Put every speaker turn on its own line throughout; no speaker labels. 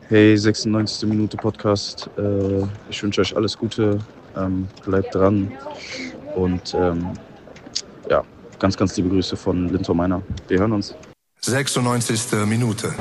Hey, 96. Minute Podcast. Ich wünsche euch alles Gute, bleibt dran und ja, ganz, ganz liebe Grüße von Lintor Meiner. Wir hören uns.
96. Minute.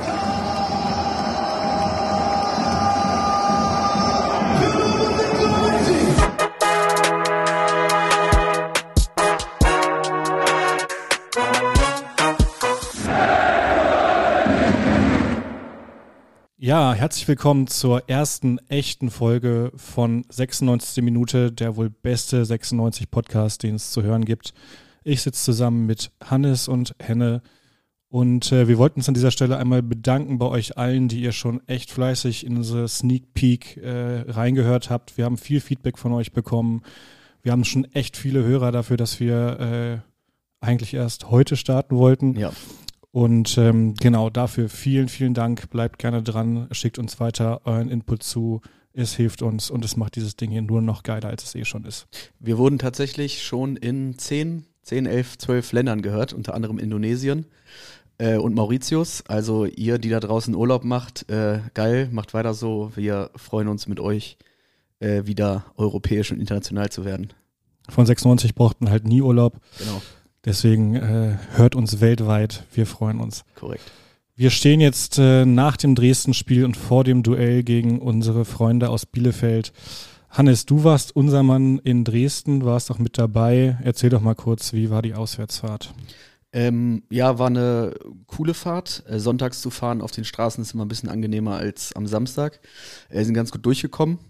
Ja, herzlich willkommen zur ersten echten Folge von 96. Minute, der wohl beste 96 Podcast, den es zu hören gibt. Ich sitze zusammen mit Hannes und Henne und wir wollten uns an dieser Stelle einmal bedanken bei euch allen, die ihr schon echt fleißig in unsere Sneak Peek reingehört habt. Wir haben viel Feedback von euch bekommen. Wir haben schon echt viele Hörer dafür, dass wir eigentlich erst heute starten wollten.
Ja.
Und genau dafür vielen, vielen Dank. Bleibt gerne dran, schickt uns weiter euren Input zu. Es hilft uns und es macht dieses Ding hier nur noch geiler, als es eh schon ist.
Wir wurden tatsächlich schon in 10, 11, 12 Ländern gehört, unter anderem Indonesien und Mauritius. Also ihr, die da draußen Urlaub macht, geil, macht weiter so. Wir freuen uns mit euch, wieder europäisch und international zu werden.
Von 96 braucht man halt nie Urlaub.
Genau.
Deswegen hört uns weltweit. Wir freuen uns.
Korrekt.
Wir stehen jetzt nach dem Dresden-Spiel und vor dem Duell gegen unsere Freunde aus Bielefeld. Hannes, du warst unser Mann in Dresden, warst auch mit dabei. Erzähl doch mal kurz, wie war die Auswärtsfahrt?
Ja, war eine coole Fahrt. Sonntags zu fahren auf den Straßen ist immer ein bisschen angenehmer als am Samstag. Sind ganz gut durchgekommen.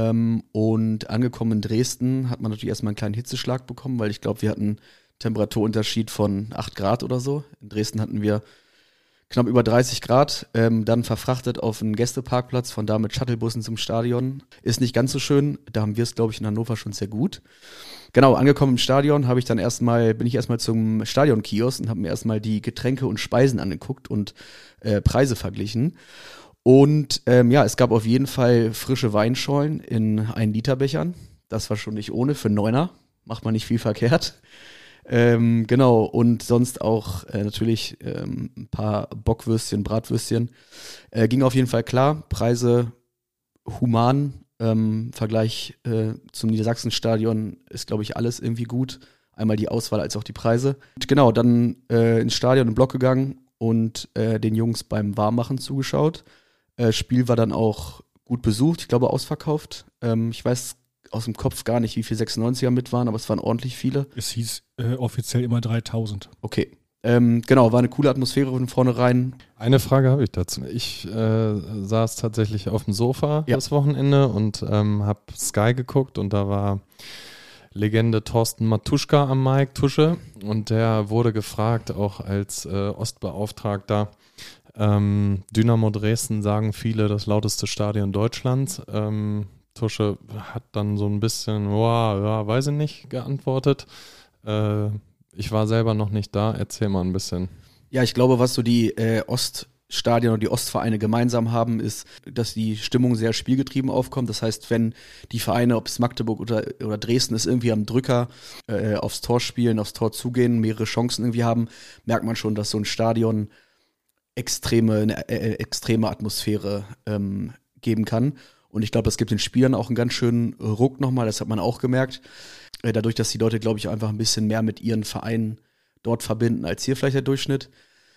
Und angekommen in Dresden hat man natürlich erstmal einen kleinen Hitzeschlag bekommen, weil ich glaube, wir hatten Temperaturunterschied von 8 Grad oder so. In Dresden hatten wir knapp über 30 Grad, dann verfrachtet auf einen Gästeparkplatz, von da mit Shuttlebussen zum Stadion. Ist nicht ganz so schön, da haben wir es, glaube ich, in Hannover schon sehr gut. Genau, angekommen im Stadion bin ich erstmal zum Stadionkiosk und habe mir erstmal die Getränke und Speisen angeguckt und Preise verglichen. Und es gab auf jeden Fall frische Weinschollen in 1-Liter-Bechern. Das war schon nicht ohne, für 9er. Macht man nicht viel verkehrt. Genau, und sonst auch natürlich ein paar Bockwürstchen, Bratwürstchen. Ging auf jeden Fall klar, Preise human, Vergleich zum Niedersachsenstadion ist, glaube ich, alles irgendwie gut. Einmal die Auswahl als auch die Preise. Und genau, dann ins Stadion im Block gegangen und den Jungs beim Warmmachen zugeschaut. Spiel war dann auch gut besucht, ich glaube ausverkauft. Ich weiß aus dem Kopf gar nicht, wie viele 96er mit waren, aber es waren ordentlich viele.
Es hieß offiziell immer 3000.
Okay. Genau, war eine coole Atmosphäre von vornherein.
Eine Frage habe ich dazu. Ich saß tatsächlich auf dem Sofa das Wochenende und habe Sky geguckt und da war Legende Thorsten Matuschka am Mic, Tusche, und der wurde gefragt, auch als Ostbeauftragter, Dynamo Dresden sagen viele das lauteste Stadion Deutschlands. Tusche hat dann so ein bisschen, weiß ich nicht, geantwortet. Ich war selber noch nicht da. Erzähl mal ein bisschen.
Ja, ich glaube, was so die Oststadien und die Ostvereine gemeinsam haben, ist, dass die Stimmung sehr spielgetrieben aufkommt. Das heißt, wenn die Vereine, ob es Magdeburg oder Dresden ist, irgendwie am Drücker aufs Tor spielen, aufs Tor zugehen, mehrere Chancen irgendwie haben, merkt man schon, dass so ein Stadion eine extreme Atmosphäre geben kann. Und ich glaube, das gibt den Spielern auch einen ganz schönen Ruck nochmal, das hat man auch gemerkt. Dadurch, dass die Leute, glaube ich, einfach ein bisschen mehr mit ihren Vereinen dort verbinden, als hier vielleicht der Durchschnitt.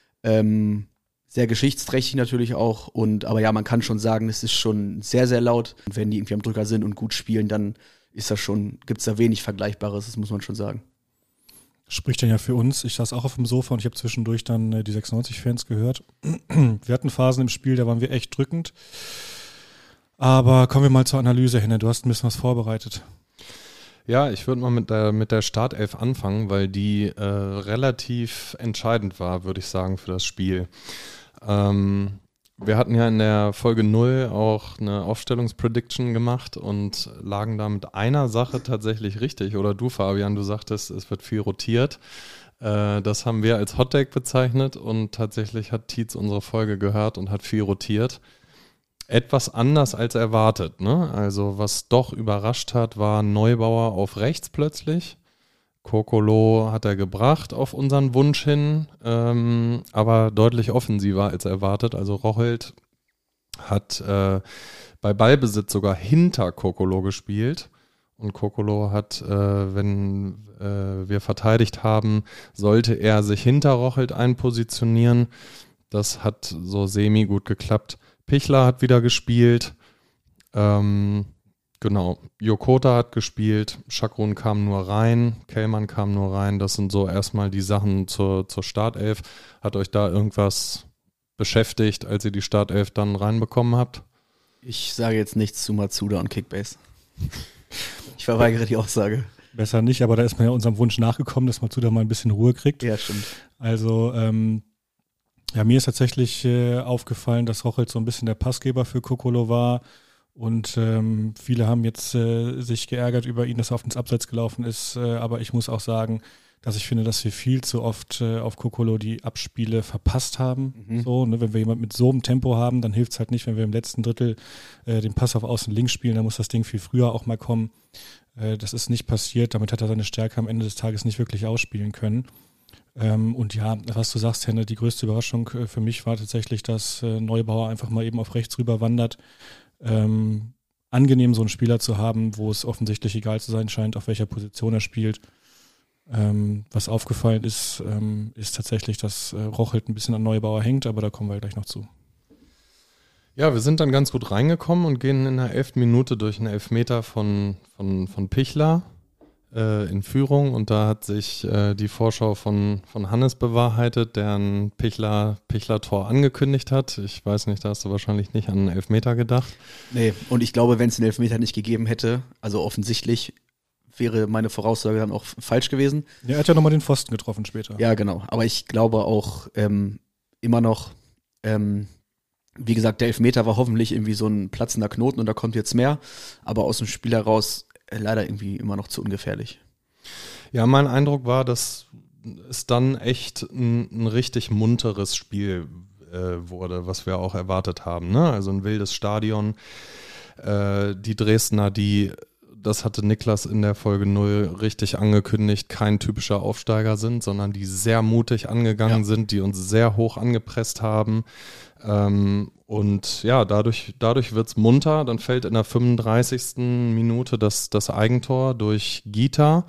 Sehr geschichtsträchtig natürlich auch. Aber ja, man kann schon sagen, es ist schon sehr, sehr laut. Und wenn die irgendwie am Drücker sind und gut spielen, dann gibt es da wenig Vergleichbares, das muss man schon sagen.
Spricht dann ja für uns. Ich saß auch auf dem Sofa und ich habe zwischendurch dann die 96-Fans gehört. Wir hatten Phasen im Spiel, da waren wir echt drückend. Aber kommen wir mal zur Analyse hin. Du hast ein bisschen was vorbereitet.
Ja, ich würde mal mit der Startelf anfangen, weil die relativ entscheidend war, würde ich sagen, für das Spiel. Wir hatten ja in der Folge 0 auch eine Aufstellungsprediction gemacht und lagen da mit einer Sache tatsächlich richtig. Oder du, Fabian, du sagtest, es wird viel rotiert. Das haben wir als Hottake bezeichnet und tatsächlich hat Tietz unsere Folge gehört und hat viel rotiert. Etwas anders als erwartet, ne? Also was doch überrascht hat, war Neubauer auf rechts plötzlich. Kokolo hat er gebracht auf unseren Wunsch hin, aber deutlich offensiver als erwartet. Also Rochelt hat bei Ballbesitz sogar hinter Kokolo gespielt. Und Kokolo hat, wenn wir verteidigt haben, sollte er sich hinter Rochelt einpositionieren. Das hat so semi gut geklappt. Pichler hat wieder gespielt. Genau, Jokota hat gespielt, Chakrun kam nur rein, Kellmann kam nur rein. Das sind so erstmal die Sachen zur Startelf. Hat euch da irgendwas beschäftigt, als ihr die Startelf dann reinbekommen habt?
Ich sage jetzt nichts zu Matsuda und Kickbase. Ich verweigere die Aussage.
Besser nicht, aber da ist man ja unserem Wunsch nachgekommen, dass Matsuda mal ein bisschen Ruhe kriegt.
Ja, stimmt.
Also, mir ist tatsächlich aufgefallen, dass Rochelt so ein bisschen der Passgeber für Kokolo war. Und viele haben jetzt sich geärgert über ihn, dass er auf ins Abseits gelaufen ist. Aber ich muss auch sagen, dass ich finde, dass wir viel zu oft auf Kokolo die Abspiele verpasst haben. So, ne, wenn wir jemanden mit so einem Tempo haben, dann hilft es halt nicht, wenn wir im letzten Drittel den Pass auf Außen links spielen. Dann muss das Ding viel früher auch mal kommen. Das ist nicht passiert. Damit hat er seine Stärke am Ende des Tages nicht wirklich ausspielen können. Und ja, was du sagst, Henne, die größte Überraschung für mich war tatsächlich, dass Neubauer einfach mal eben auf rechts rüber wandert. Angenehm, so einen Spieler zu haben, wo es offensichtlich egal zu sein scheint, auf welcher Position er spielt. Was aufgefallen ist, ist tatsächlich, dass Rochelt ein bisschen an Neubauer hängt, aber da kommen wir gleich noch zu.
Ja, wir sind dann ganz gut reingekommen und gehen in der 11. Minute durch einen Elfmeter von Pichler in Führung, und da hat sich die Vorschau von Hannes bewahrheitet, der ein Pichler-Tor angekündigt hat. Ich weiß nicht, da hast du wahrscheinlich nicht an einen Elfmeter gedacht.
Nee, und ich glaube, wenn es den Elfmeter nicht gegeben hätte, also offensichtlich, wäre meine Voraussage dann auch falsch gewesen.
Ja, er hat ja nochmal den Pfosten getroffen später.
Ja, genau. Aber ich glaube auch immer noch, wie gesagt, der Elfmeter war hoffentlich irgendwie so ein platzender Knoten und da kommt jetzt mehr. Aber aus dem Spiel heraus leider irgendwie immer noch zu ungefährlich.
Ja, mein Eindruck war, dass es dann echt ein richtig munteres Spiel wurde, was wir auch erwartet haben. Ne? Also ein wildes Stadion. Die Dresdner, das hatte Niklas in der Folge 0 richtig angekündigt, kein typischer Aufsteiger sind, sondern die sehr mutig angegangen sind, die uns sehr hoch angepresst haben. Und ja, dadurch wird's munter. Dann fällt in der 35. Minute das Eigentor durch Gita.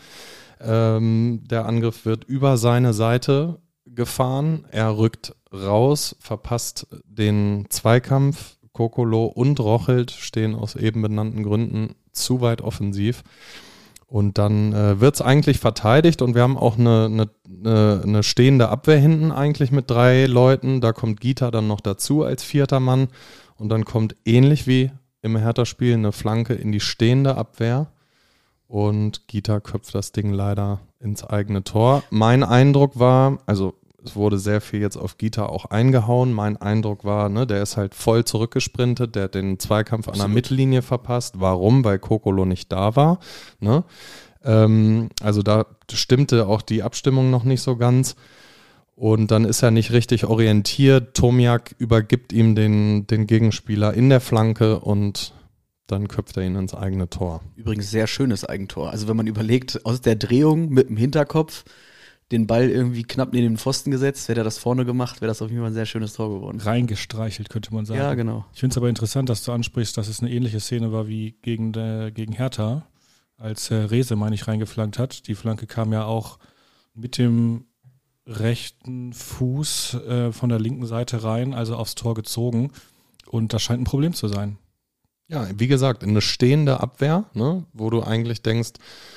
Der Angriff wird über seine Seite gefahren. Er rückt raus, verpasst den Zweikampf. Kokolo und Rochelt stehen aus eben benannten Gründen zu weit offensiv. Und dann wird es eigentlich verteidigt und wir haben auch eine stehende Abwehr hinten eigentlich mit 3 Leuten. Da kommt Gita dann noch dazu als 4. Mann und dann kommt ähnlich wie im Hertha-Spiel eine Flanke in die stehende Abwehr und Gita köpft das Ding leider ins eigene Tor. Mein Eindruck war, also es wurde sehr viel jetzt auf Gita auch eingehauen. Mein Eindruck war, ne, der ist halt voll zurückgesprintet, der hat den Zweikampf an der Mittellinie verpasst. Warum? Weil Kokolo nicht da war. Ne? Also da stimmte auch die Abstimmung noch nicht so ganz. Und dann ist er nicht richtig orientiert. Tomiak übergibt ihm den Gegenspieler in der Flanke und dann köpft er ihn ins eigene Tor.
Übrigens sehr schönes Eigentor. Also wenn man überlegt, aus der Drehung mit dem Hinterkopf den Ball irgendwie knapp neben den Pfosten gesetzt, hätte er das vorne gemacht, wäre das auf jeden Fall ein sehr schönes Tor geworden.
Reingestreichelt, könnte man sagen.
Ja, genau.
Ich finde es aber interessant, dass du ansprichst, dass es eine ähnliche Szene war wie gegen Hertha, als Rehse, meine ich, reingeflankt hat. Die Flanke kam ja auch mit dem rechten Fuß von der linken Seite rein, also aufs Tor gezogen. Und das scheint ein Problem zu sein.
Ja, wie gesagt, eine stehende Abwehr, ne, wo du eigentlich denkst,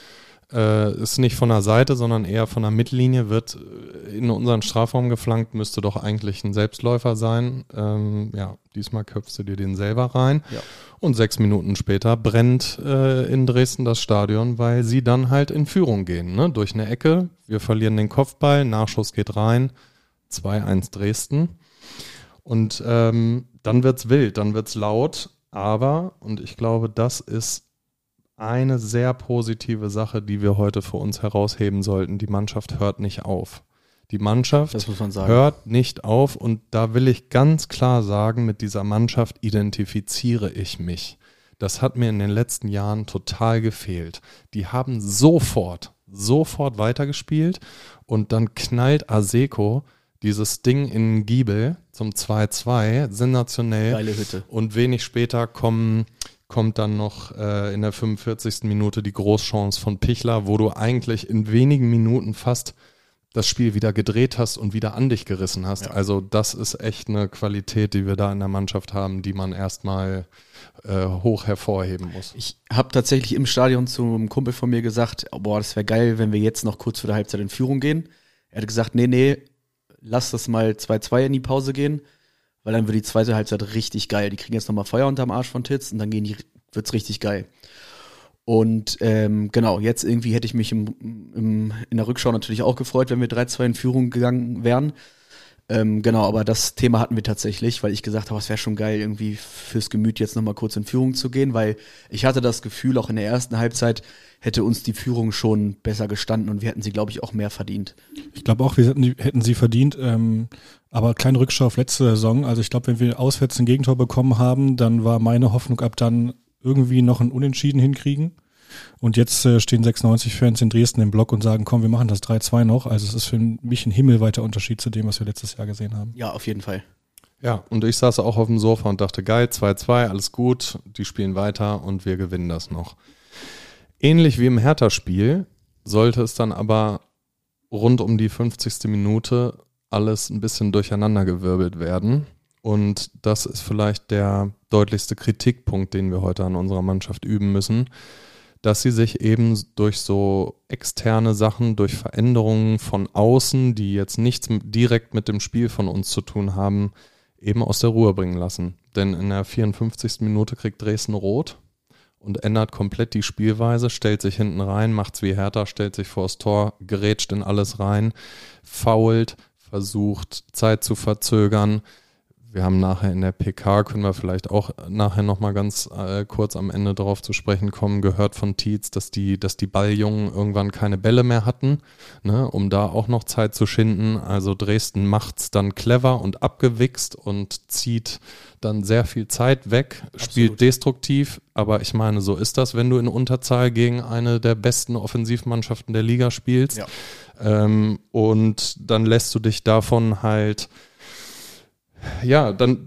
ist nicht von der Seite, sondern eher von der Mittellinie, wird in unseren Strafraum geflankt, müsste doch eigentlich ein Selbstläufer sein. Ja, diesmal köpfst du dir den selber rein. Ja. Und 6 Minuten später brennt in Dresden das Stadion, weil sie dann halt in Führung gehen. Ne? Durch eine Ecke, wir verlieren den Kopfball, Nachschuss geht rein, 2-1 Dresden. Und dann wird's wild, dann wird's laut, aber, und ich glaube, das ist eine sehr positive Sache, die wir heute für uns herausheben sollten. Die Mannschaft hört nicht auf. Die Mannschaft hört nicht auf und da will ich ganz klar sagen, mit dieser Mannschaft identifiziere ich mich. Das hat mir in den letzten Jahren total gefehlt. Die haben sofort weitergespielt und dann knallt Aseko Dieses Ding in Giebel zum 2-2, sensationell.
Geile Hütte.
Und wenig später kommt dann noch in der 45. Minute die Großchance von Pichler, wo du eigentlich in wenigen Minuten fast das Spiel wieder gedreht hast und wieder an dich gerissen hast. Ja. Also das ist echt eine Qualität, die wir da in der Mannschaft haben, die man erstmal hoch hervorheben muss.
Ich habe tatsächlich im Stadion zu einem Kumpel von mir gesagt, boah, das wäre geil, wenn wir jetzt noch kurz vor der Halbzeit in Führung gehen. Er hat gesagt, nee, lass das mal 2-2 in die Pause gehen, weil dann wird die zweite Halbzeit richtig geil. Die kriegen jetzt nochmal Feuer unterm Arsch von Titz und dann wird's richtig geil. Und genau, jetzt irgendwie hätte ich mich in der Rückschau natürlich auch gefreut, wenn wir 3-2 in Führung gegangen wären. Genau, aber das Thema hatten wir tatsächlich, weil ich gesagt habe, es wäre schon geil, irgendwie fürs Gemüt jetzt nochmal kurz in Führung zu gehen, weil ich hatte das Gefühl, auch in der ersten Halbzeit hätte uns die Führung schon besser gestanden und wir hätten sie, glaube ich, auch mehr verdient.
Ich glaube auch, wir hätten sie verdient, aber kleine Rückschau auf letzte Saison. Also ich glaube, wenn wir auswärts ein Gegentor bekommen haben, dann war meine Hoffnung, ab dann irgendwie noch ein Unentschieden hinkriegen. Und jetzt stehen 96-Fans in Dresden im Block und sagen, komm, wir machen das 3-2 noch. Also es ist für mich ein himmelweiter Unterschied zu dem, was wir letztes Jahr gesehen haben.
Ja, auf jeden Fall.
Ja, und ich saß auch auf dem Sofa und dachte, geil, 2-2, alles gut, die spielen weiter und wir gewinnen das noch. Ähnlich wie im Hertha-Spiel sollte es dann aber rund um die 50. Minute alles ein bisschen durcheinandergewirbelt werden. Und das ist vielleicht der deutlichste Kritikpunkt, den wir heute an unserer Mannschaft üben müssen, dass sie sich eben durch so externe Sachen, durch Veränderungen von außen, die jetzt nichts direkt mit dem Spiel von uns zu tun haben, eben aus der Ruhe bringen lassen. Denn in der 54. Minute kriegt Dresden rot und ändert komplett die Spielweise, stellt sich hinten rein, macht's wie Hertha, stellt sich vors Tor, gerätscht in alles rein, foult, versucht Zeit zu verzögern. Wir haben nachher in der PK, können wir vielleicht auch nachher nochmal ganz kurz am Ende darauf zu sprechen kommen, gehört von Tietz, dass die Balljungen irgendwann keine Bälle mehr hatten, ne, um da auch noch Zeit zu schinden. Also Dresden macht's dann clever und abgewichst und zieht dann sehr viel Zeit weg, spielt Absolut. Destruktiv, aber ich meine, so ist das, wenn du in Unterzahl gegen eine der besten Offensivmannschaften der Liga spielst. Ja. Und dann lässt du dich davon halt dann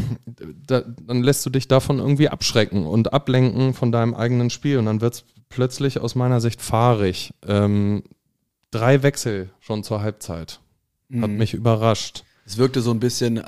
lässt du dich davon irgendwie abschrecken und ablenken von deinem eigenen Spiel und dann wird es plötzlich aus meiner Sicht fahrig. 3 Wechsel schon zur Halbzeit. Hat mich überrascht.
Es wirkte so ein bisschen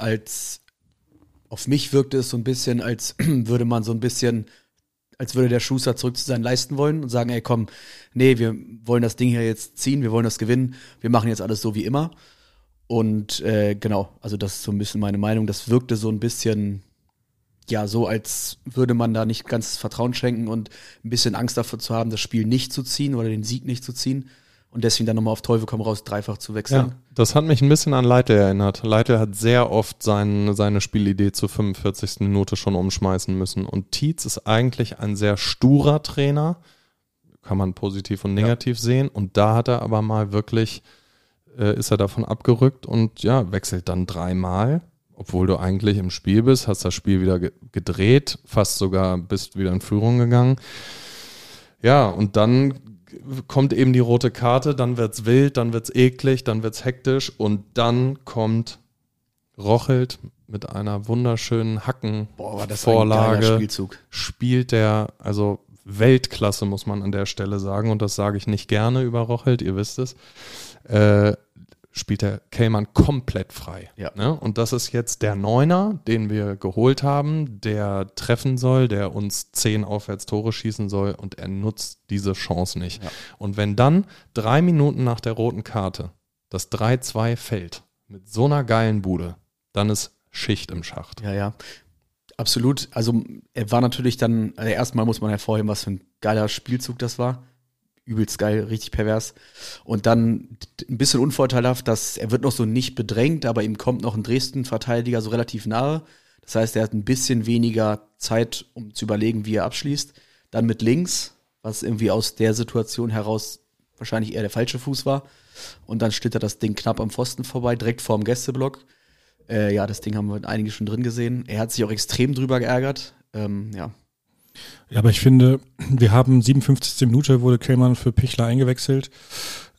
auf mich wirkte es so ein bisschen, als würde man so ein bisschen, als würde der Schuster zurück zu seinen Leisten wollen und sagen, ey komm, nee, wir wollen das Ding hier jetzt ziehen, wir wollen das gewinnen, wir machen jetzt alles so wie immer. Und genau, also das ist so ein bisschen meine Meinung. Das wirkte so ein bisschen, ja, so als würde man da nicht ganz Vertrauen schenken und ein bisschen Angst davor zu haben, das Spiel nicht zu ziehen oder den Sieg nicht zu ziehen. Und deswegen dann nochmal auf Teufel komm raus, dreifach zu wechseln.
Ja, das hat mich ein bisschen an Leitl erinnert. Leitl hat sehr oft seine Spielidee zur 45. Minute schon umschmeißen müssen. Und Tietz ist eigentlich ein sehr sturer Trainer. Kann man positiv und negativ sehen. Und da hat er aber mal wirklich... ist er davon abgerückt und ja, wechselt dann 3-mal, obwohl du eigentlich im Spiel bist, hast das Spiel wieder gedreht, fast sogar bist wieder in Führung gegangen. Ja, und dann kommt eben die rote Karte, dann wird's wild, dann wird's eklig, dann wird's hektisch und dann kommt Rochelt mit einer wunderschönen Hackenvorlage. Spielt der, also Weltklasse muss man an der Stelle sagen und das sage ich nicht gerne über Rochelt, ihr wisst es. Spielt der Kellmann komplett frei. Ja. Ne? Und das ist jetzt der Neuner, den wir geholt haben, der treffen soll, der uns 10 Aufwärtstore schießen soll und er nutzt diese Chance nicht. Ja. Und wenn dann 3 Minuten nach der roten Karte das 3-2 fällt, mit so einer geilen Bude, dann ist Schicht im Schacht.
Ja, ja. Absolut. Also er war natürlich dann, also erstmal muss man hervorheben, was für ein geiler Spielzug das war. Übelst geil, richtig pervers. Und dann ein bisschen unvorteilhaft, dass er wird noch so nicht bedrängt, aber ihm kommt noch ein Dresden-Verteidiger so relativ nahe. Das heißt, er hat ein bisschen weniger Zeit, um zu überlegen, wie er abschließt. Dann mit links, was irgendwie aus der Situation heraus wahrscheinlich eher der falsche Fuß war. Und dann schlittert das Ding knapp am Pfosten vorbei, direkt vorm Gästeblock. Ja, das Ding haben wir einige schon drin gesehen. Er hat sich auch extrem drüber geärgert. Ja. Ja,
aber ich finde, wir haben 57. Minute wurde Kellmann für Pichler eingewechselt.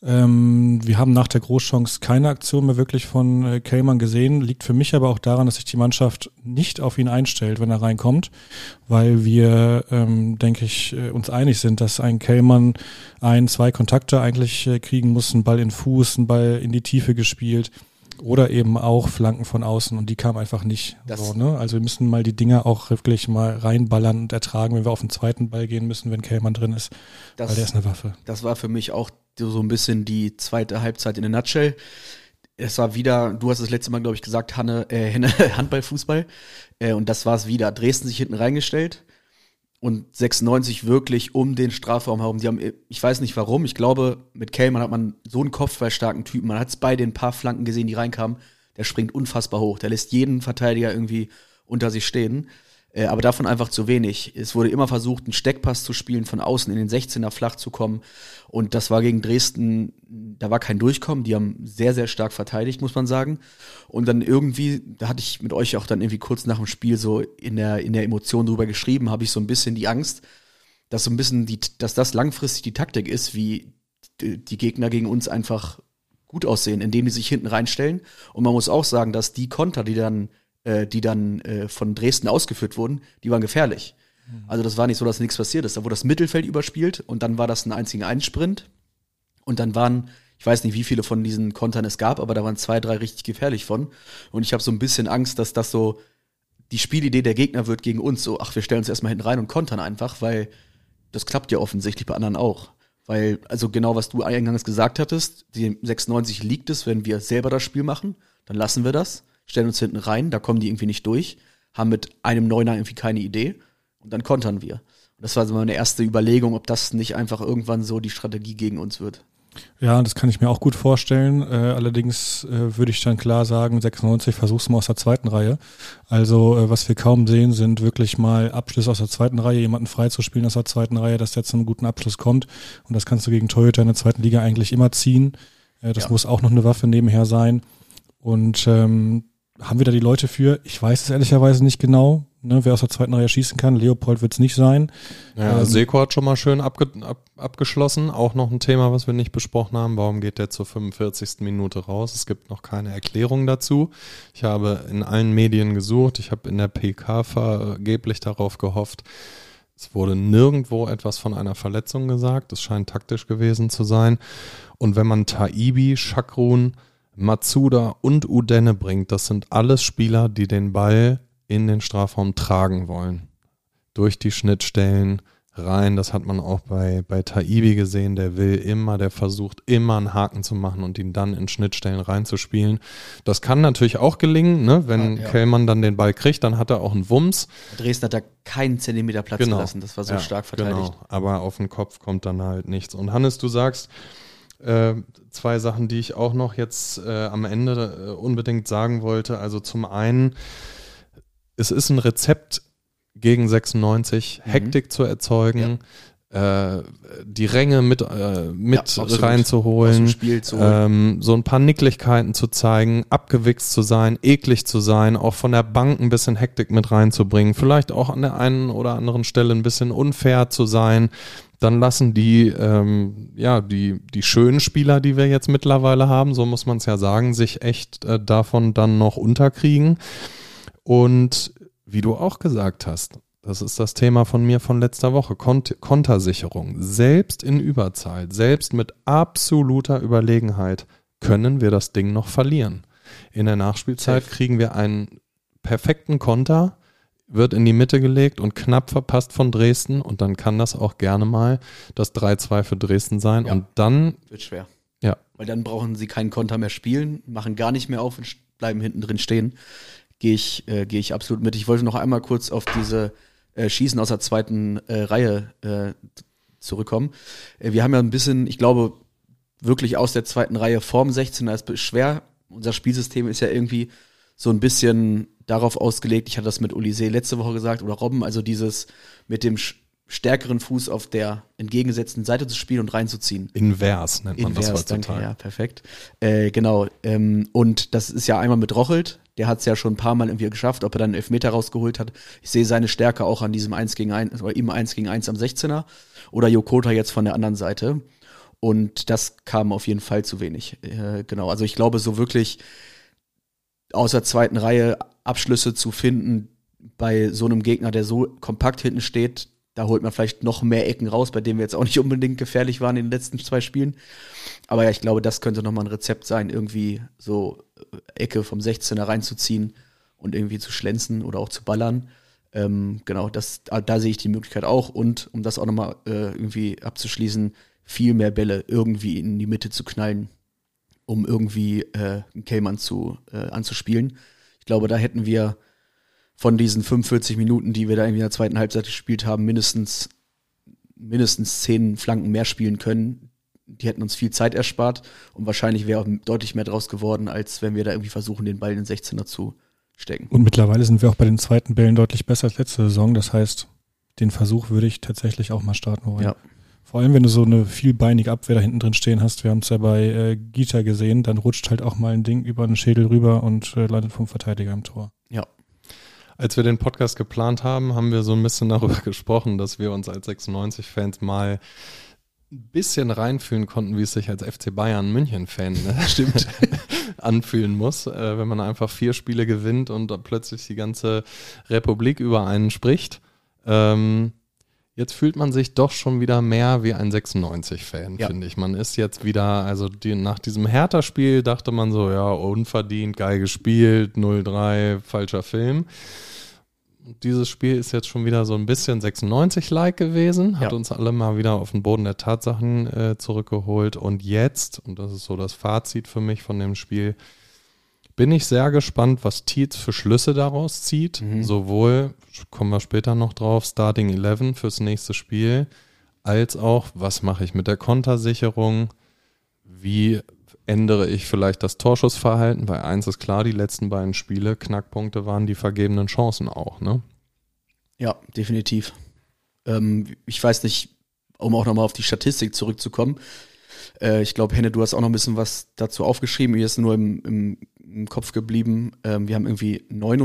Wir haben nach der Großchance keine Aktion mehr wirklich von Kellmann gesehen. Liegt für mich aber auch daran, dass sich die Mannschaft nicht auf ihn einstellt, wenn er reinkommt, weil wir, denke ich, uns einig sind, dass ein Kellmann 2 Kontakte eigentlich kriegen muss, einen Ball in Fuß, einen Ball in die Tiefe gespielt oder eben auch Flanken von außen und die kamen einfach nicht. So, ne? Also wir müssen mal die Dinger auch wirklich mal reinballern und ertragen, wenn wir auf den zweiten Ball gehen müssen, wenn Kellmann drin ist, weil der ist eine Waffe.
Das war für mich auch so ein bisschen die zweite Halbzeit in a nutshell. Es war wieder, du hast das letzte Mal, glaube ich, gesagt, Handball, Fußball. Und das war es wieder. Dresden sich hinten reingestellt und 96 wirklich um den Strafraum herum. Die haben, ich weiß nicht warum, ich glaube, mit Kellmann hat man so einen kopfballstarken Typen. Man hat es bei den paar Flanken gesehen, die reinkamen. Der springt unfassbar hoch. Der lässt jeden Verteidiger irgendwie unter sich stehen. Aber davon einfach zu wenig. Es wurde immer versucht, einen Steckpass zu spielen, von außen in den 16er flach zu kommen. Und das war gegen Dresden, da war kein Durchkommen. Die haben sehr, sehr stark verteidigt, muss man sagen. Und dann irgendwie, da hatte ich mit euch auch dann irgendwie kurz nach dem Spiel so in der Emotion drüber geschrieben, habe ich so ein bisschen die Angst, dass so ein bisschen dass das langfristig die Taktik ist, wie die Gegner gegen uns einfach gut aussehen, indem die sich hinten reinstellen. Und man muss auch sagen, dass die Konter, die dann von Dresden ausgeführt wurden, die waren gefährlich. Also das war nicht so, dass nichts passiert ist. Da wurde das Mittelfeld überspielt und dann war das ein 1-gegen-1-Sprint und dann waren, ich weiß nicht, wie viele von diesen Kontern es gab, aber da waren 2, 3 richtig gefährlich von und ich habe so ein bisschen Angst, dass das so die Spielidee der Gegner wird gegen uns, so, ach, wir stellen uns erstmal hinten rein und kontern einfach, weil das klappt ja offensichtlich bei anderen auch. Weil, also genau, was du eingangs gesagt hattest, die 96 liegt es, wenn wir selber das Spiel machen, dann lassen wir das, stellen uns hinten rein, da kommen die irgendwie nicht durch, haben mit einem Neuner irgendwie keine Idee und dann kontern wir. Und das war so meine erste Überlegung, ob das nicht einfach irgendwann so die Strategie gegen uns wird.
Ja, das kann ich mir auch gut vorstellen. Allerdings würde ich dann klar sagen, 96 versuch's mal aus der zweiten Reihe. Also was wir kaum sehen, sind wirklich mal Abschlüsse aus der zweiten Reihe, jemanden freizuspielen aus der zweiten Reihe, dass der zu einem guten Abschluss kommt. Und das kannst du gegen Torhüter in der zweiten Liga eigentlich immer ziehen. Das muss auch noch eine Waffe nebenher sein. Und haben wir da die Leute für? Ich weiß es ehrlicherweise nicht genau, ne, wer aus der zweiten Reihe schießen kann. Leopold wird es nicht sein.
Ja, Seko hat schon mal schön abgeschlossen. Auch noch ein Thema, was wir nicht besprochen haben. Warum geht der zur 45. Minute raus? Es gibt noch keine Erklärung dazu. Ich habe in allen Medien gesucht. Ich habe in der PK vergeblich darauf gehofft. Es wurde nirgendwo etwas von einer Verletzung gesagt. Es scheint taktisch gewesen zu sein. Und wenn man Taibi, Shakrun, Matsuda und Udenne bringt, das sind alles Spieler, die den Ball in den Strafraum tragen wollen. Durch die Schnittstellen rein, das hat man auch bei Taibi gesehen, der versucht immer einen Haken zu machen und ihn dann in Schnittstellen reinzuspielen. Das kann natürlich auch gelingen, ne? Wenn Kellmann dann den Ball kriegt, dann hat er auch einen Wumms.
Dresden hat da keinen Zentimeter Platz gelassen, das war so stark verteidigt.
Genau, aber auf den Kopf kommt dann halt nichts. Und Hannes, du sagst, 2 Sachen, die ich auch noch jetzt am Ende unbedingt sagen wollte. Also zum einen, es ist ein Rezept gegen 96, Hektik zu erzeugen, die Ränge mit reinzuholen, so ein paar Nicklichkeiten zu zeigen, abgewichst zu sein, eklig zu sein, auch von der Bank ein bisschen Hektik mit reinzubringen, vielleicht auch an der einen oder anderen Stelle ein bisschen unfair zu sein. Dann lassen die schönen Spieler, die wir jetzt mittlerweile haben, so muss man es ja sagen, sich echt davon dann noch unterkriegen. Und wie du auch gesagt hast, das ist das Thema von mir von letzter Woche, Kontersicherung. Selbst in Überzahl, selbst mit absoluter Überlegenheit können wir das Ding noch verlieren. In der Nachspielzeit kriegen wir einen perfekten Konter, wird in die Mitte gelegt und knapp verpasst von Dresden und dann kann das auch gerne mal das 3-2 für Dresden sein und dann
wird schwer.
Ja.
Weil dann brauchen sie keinen Konter mehr spielen, machen gar nicht mehr auf und bleiben hinten drin stehen. Gehe ich absolut mit. Ich wollte noch einmal kurz auf diese Schießen aus der zweiten Reihe zurückkommen. Wir haben ja ein bisschen, ich glaube, wirklich aus der zweiten Reihe vorm 16er ist schwer. Unser Spielsystem ist ja irgendwie so ein bisschen darauf ausgelegt, ich hatte das mit Olysee letzte Woche gesagt, oder Robben, also dieses mit dem stärkeren Fuß auf der entgegengesetzten Seite zu spielen und reinzuziehen.
Invers nennt man das heutzutage.
Danke, ja, perfekt. Genau, und das ist ja einmal mit Rochelt, der hat es ja schon ein paar Mal irgendwie geschafft, ob er dann einen Elfmeter rausgeholt hat. Ich sehe seine Stärke auch an diesem 1 gegen 1, oder im 1 gegen 1 am 16er, oder Yokota jetzt von der anderen Seite. Und das kam auf jeden Fall zu wenig. Genau, also ich glaube, so wirklich aus der zweiten Reihe Abschlüsse zu finden bei so einem Gegner, der so kompakt hinten steht, da holt man vielleicht noch mehr Ecken raus, bei denen wir jetzt auch nicht unbedingt gefährlich waren in den letzten 2 Spielen. Aber ja, ich glaube, das könnte nochmal ein Rezept sein, irgendwie so Ecke vom 16er reinzuziehen und irgendwie zu schlänzen oder auch zu ballern. Genau, da sehe ich die Möglichkeit auch. Und um das auch nochmal irgendwie abzuschließen, viel mehr Bälle irgendwie in die Mitte zu knallen, um irgendwie einen Kellmann anzuspielen. Ich glaube, da hätten wir von diesen 45 Minuten, die wir da irgendwie in der zweiten Halbzeit gespielt haben, mindestens 10 Flanken mehr spielen können. Die hätten uns viel Zeit erspart und wahrscheinlich wäre auch deutlich mehr draus geworden, als wenn wir da irgendwie versuchen, den Ball in den 16er zu stecken.
Und mittlerweile sind wir auch bei den zweiten Bällen deutlich besser als letzte Saison. Das heißt, den Versuch würde ich tatsächlich auch mal starten wollen.
Ja.
Vor allem, wenn du so eine vielbeinige Abwehr da hinten drin stehen hast. Wir haben es ja bei Gita gesehen, dann rutscht halt auch mal ein Ding über den Schädel rüber und landet vom Verteidiger im Tor.
Ja.
Als wir den Podcast geplant haben, haben wir so ein bisschen darüber gesprochen, dass wir uns als 96-Fans mal ein bisschen reinfühlen konnten, wie es sich als FC Bayern München-Fan stimmt anfühlen muss, wenn man einfach 4 Spiele gewinnt und plötzlich die ganze Republik über einen spricht. Jetzt fühlt man sich doch schon wieder mehr wie ein 96-Fan, finde ich. Man ist jetzt wieder, also nach diesem Hertha-Spiel dachte man so, ja, unverdient, geil gespielt, 0-3, falscher Film. Dieses Spiel ist jetzt schon wieder so ein bisschen 96-like gewesen, hat uns alle mal wieder auf den Boden der Tatsachen zurückgeholt. Und jetzt, und das ist so das Fazit für mich von dem Spiel, bin ich sehr gespannt, was Tietz für Schlüsse daraus zieht. Sowohl, kommen wir später noch drauf, Starting 11 fürs nächste Spiel, als auch, was mache ich mit der Kontersicherung, wie ändere ich vielleicht das Torschussverhalten, weil eins ist klar, die letzten beiden Spiele, Knackpunkte waren die vergebenen Chancen auch, ne?
Ja, definitiv. Ich weiß nicht, um auch nochmal auf die Statistik zurückzukommen, ich glaube, Henne, du hast auch noch ein bisschen was dazu aufgeschrieben, mir ist nur im Kopf geblieben, wir haben irgendwie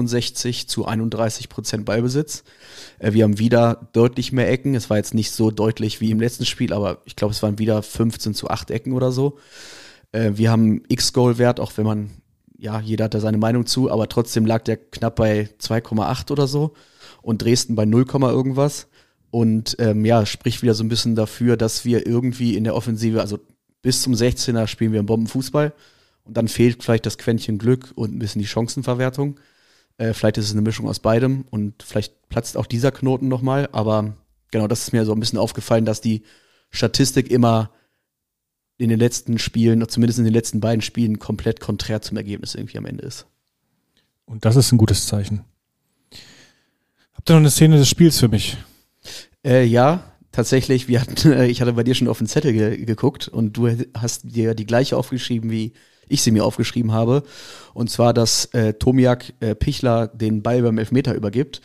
69-31% Ballbesitz. Wir haben wieder deutlich mehr Ecken, es war jetzt nicht so deutlich wie im letzten Spiel, aber ich glaube, es waren wieder 15-8 Ecken oder so. Wir haben X-Goal-Wert, auch wenn man, ja, jeder hat da seine Meinung zu, aber trotzdem lag der knapp bei 2,8 oder so und Dresden bei 0, irgendwas. Und spricht wieder so ein bisschen dafür, dass wir irgendwie in der Offensive, also bis zum 16er spielen wir einen Bombenfußball und dann fehlt vielleicht das Quäntchen Glück und ein bisschen die Chancenverwertung. Vielleicht ist es eine Mischung aus beidem und vielleicht platzt auch dieser Knoten nochmal, aber genau, das ist mir so ein bisschen aufgefallen, dass die Statistik immer in den letzten Spielen, zumindest in den letzten beiden Spielen, komplett konträr zum Ergebnis irgendwie am Ende ist.
Und das ist ein gutes Zeichen. Habt ihr noch eine Szene des Spiels für mich?
Ja, tatsächlich. Ich hatte bei dir schon auf den Zettel geguckt und du hast dir die gleiche aufgeschrieben, wie ich sie mir aufgeschrieben habe. Und zwar, dass Tomiak Pichler den Ball beim Elfmeter übergibt.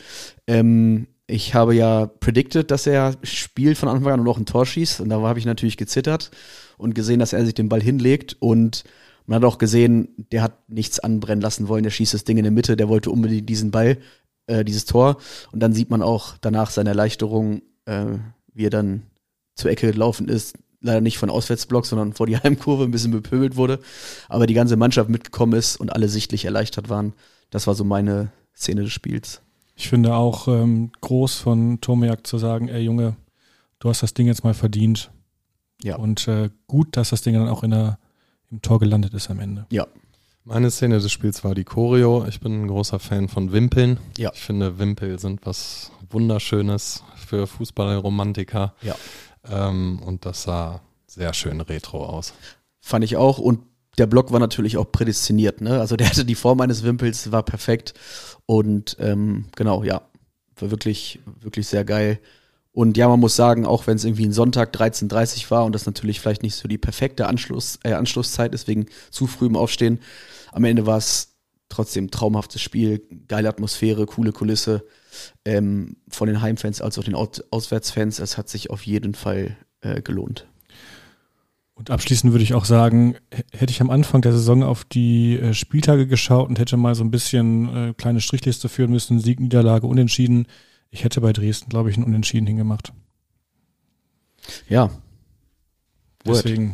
Ich habe ja predicted, dass er spielt von Anfang an und auch ein Tor schießt. Und da habe ich natürlich gezittert und gesehen, dass er sich den Ball hinlegt. Und man hat auch gesehen, der hat nichts anbrennen lassen wollen. Der schießt das Ding in der Mitte. Der wollte unbedingt diesen Ball, dieses Tor. Und dann sieht man auch danach seine Erleichterung, wie er dann zur Ecke gelaufen ist. Leider nicht von Auswärtsblock, sondern vor die Heimkurve ein bisschen bepöbelt wurde. Aber die ganze Mannschaft mitgekommen ist und alle sichtlich erleichtert waren. Das war so meine Szene des Spiels.
Ich finde auch groß von Tomiak zu sagen, ey Junge, du hast das Ding jetzt mal verdient.
Ja.
Und gut, dass das Ding dann auch im Tor gelandet ist am Ende.
Ja.
Meine Szene des Spiels war die Choreo. Ich bin ein großer Fan von Wimpeln.
Ja.
Ich finde, Wimpel sind was Wunderschönes für Fußballromantiker.
Ja.
Und das sah sehr schön retro aus.
Fand ich auch. Und der Block war natürlich auch prädestiniert, ne? Also der hatte die Form eines Wimpels, war perfekt. Und genau, ja, war wirklich, wirklich sehr geil. Und ja, man muss sagen, auch wenn es irgendwie ein Sonntag 13:30 war und das natürlich vielleicht nicht so die perfekte Anschlusszeit ist, wegen zu frühem Aufstehen, am Ende war es trotzdem ein traumhaftes Spiel, geile Atmosphäre, coole Kulisse, von den Heimfans als auch den Auswärtsfans. Es hat sich auf jeden Fall gelohnt.
Und abschließend würde ich auch sagen, hätte ich am Anfang der Saison auf die Spieltage geschaut und hätte mal so ein bisschen kleine Strichliste führen müssen, Sieg, Niederlage, Unentschieden. Ich hätte bei Dresden, glaube ich, ein Unentschieden hingemacht.
Ja,
Deswegen.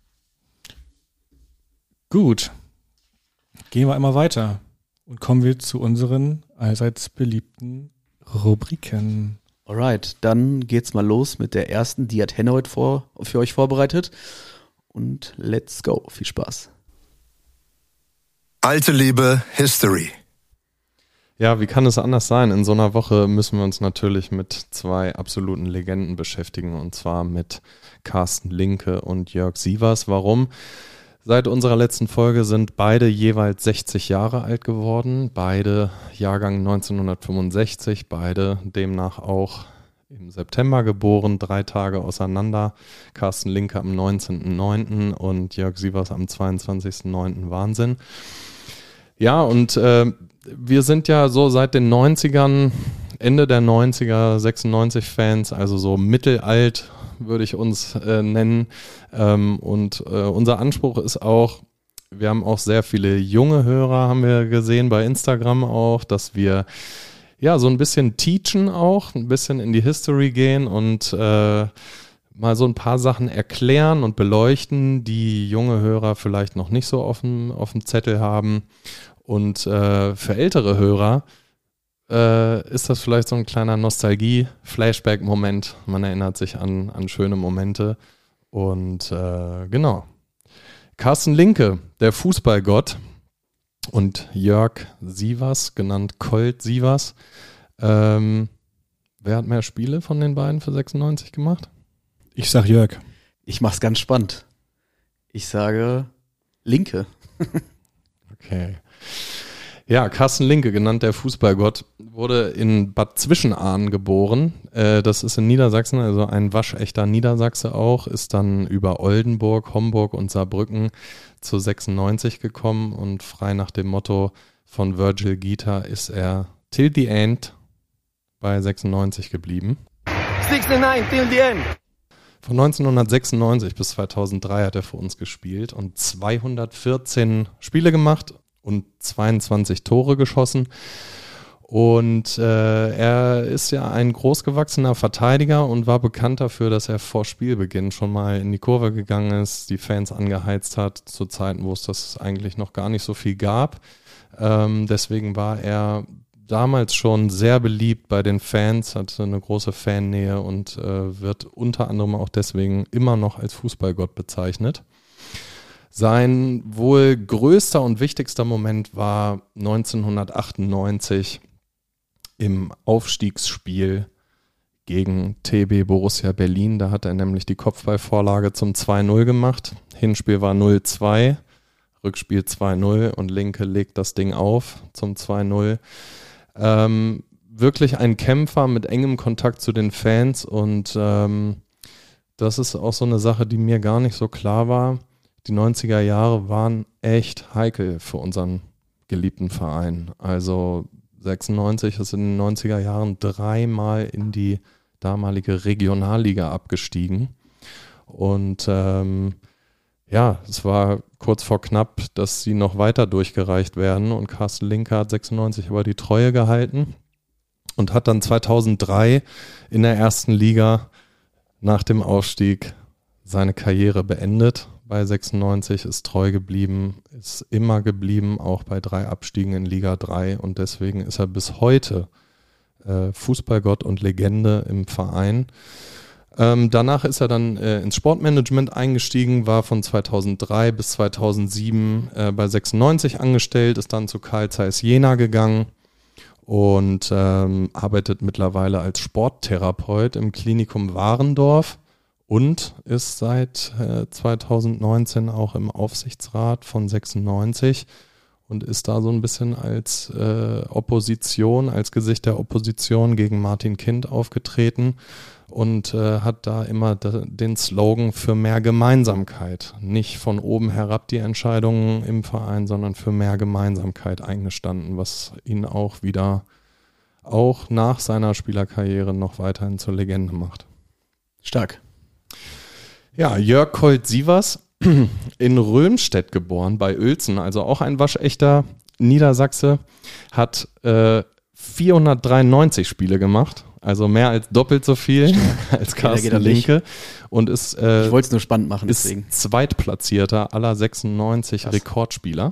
Gut. Gehen wir einmal weiter und kommen wir zu unseren allseits beliebten Rubriken.
Alright, dann geht's mal los mit der ersten. Die hat Henne heute für euch vorbereitet. Und let's go. Viel Spaß.
Alte Liebe History.
Ja, wie kann es anders sein? In so einer Woche müssen wir uns natürlich mit zwei absoluten Legenden beschäftigen, und zwar mit Carsten Linke und Jörg Sievers. Warum? Seit unserer letzten Folge sind beide jeweils 60 Jahre alt geworden, beide Jahrgang 1965, beide demnach auch im September geboren, 3 Tage auseinander. Carsten Linke am 19.09. und Jörg Sievers am 22.09. Wahnsinn. Ja, und wir sind ja so seit den 90ern, Ende der 90er, 96-Fans, also so mittelalt würde ich uns nennen. Und unser Anspruch ist auch, wir haben auch sehr viele junge Hörer, haben wir gesehen bei Instagram auch, dass wir ja so ein bisschen teachen auch, ein bisschen in die History gehen und mal so ein paar Sachen erklären und beleuchten, die junge Hörer vielleicht noch nicht so auf dem Zettel haben. Und für ältere Hörer ist das vielleicht so ein kleiner Nostalgie-Flashback-Moment. Man erinnert sich an schöne Momente. Und genau. Carsten Linke, der Fußballgott, und Jörg Sievers, genannt Colt Sievers. Wer hat mehr Spiele von den beiden für 96 gemacht?
Ich sag Jörg.
Ich mach's ganz spannend. Ich sage Linke.
Okay. Ja, Carsten Linke, genannt der Fußballgott, wurde in Bad Zwischenahn geboren. Das ist in Niedersachsen, also ein waschechter Niedersachse auch, ist dann über Oldenburg, Homburg und Saarbrücken zu 96 gekommen und frei nach dem Motto von Virgil Gita ist er till the end bei 96 geblieben.
69 till the end.
Von 1996 bis 2003 hat er für uns gespielt und 214 Spiele gemacht und 22 Tore geschossen. Und er ist ja ein großgewachsener Verteidiger und war bekannt dafür, dass er vor Spielbeginn schon mal in die Kurve gegangen ist, die Fans angeheizt hat, zu Zeiten, wo es das eigentlich noch gar nicht so viel gab. Deswegen war er damals schon sehr beliebt bei den Fans, hatte eine große Fannähe und wird unter anderem auch deswegen immer noch als Fußballgott bezeichnet. Sein wohl größter und wichtigster Moment war 1998 im Aufstiegsspiel gegen TB Borussia Berlin. Da hat er nämlich die Kopfballvorlage zum 2-0 gemacht. Hinspiel war 0-2, Rückspiel 2-0 und Linke legt das Ding auf zum 2-0. Wirklich ein Kämpfer mit engem Kontakt zu den Fans und das ist auch so eine Sache, die mir gar nicht so klar war. Die 90er Jahre waren echt heikel für unseren geliebten Verein. Also 96 ist in den 90er Jahren 3-mal in die damalige Regionalliga abgestiegen. Und ja, es war kurz vor knapp, dass sie noch weiter durchgereicht werden. Und Carsten Linke hat 96 aber die Treue gehalten und hat dann 2003 in der ersten Liga nach dem Aufstieg seine Karriere beendet. Bei 96 ist treu geblieben, ist immer geblieben, auch bei 3 Abstiegen in Liga 3 und deswegen ist er bis heute Fußballgott und Legende im Verein. Danach ist er dann ins Sportmanagement eingestiegen, war von 2003 bis 2007 bei 96 angestellt, ist dann zu Carl Zeiss Jena gegangen und arbeitet mittlerweile als Sporttherapeut im Klinikum Warendorf. Und ist seit 2019 auch im Aufsichtsrat von 96 und ist da so ein bisschen als Opposition, als Gesicht der Opposition gegen Martin Kind aufgetreten und hat da immer den Slogan für mehr Gemeinsamkeit. Nicht von oben herab die Entscheidungen im Verein, sondern für mehr Gemeinsamkeit eingestanden, was ihn auch wieder, auch nach seiner Spielerkarriere noch weiterhin zur Legende macht.
Stark.
Ja, Jörg Colt Sievers, in Römstedt geboren, bei Uelzen, also auch ein waschechter Niedersachse, hat 493 Spiele gemacht Also mehr als doppelt so viel als Carsten Linke. Und ist,
ich wollte es nur spannend machen, deswegen.
Ist Zweitplatzierter aller 96 Rekordspieler.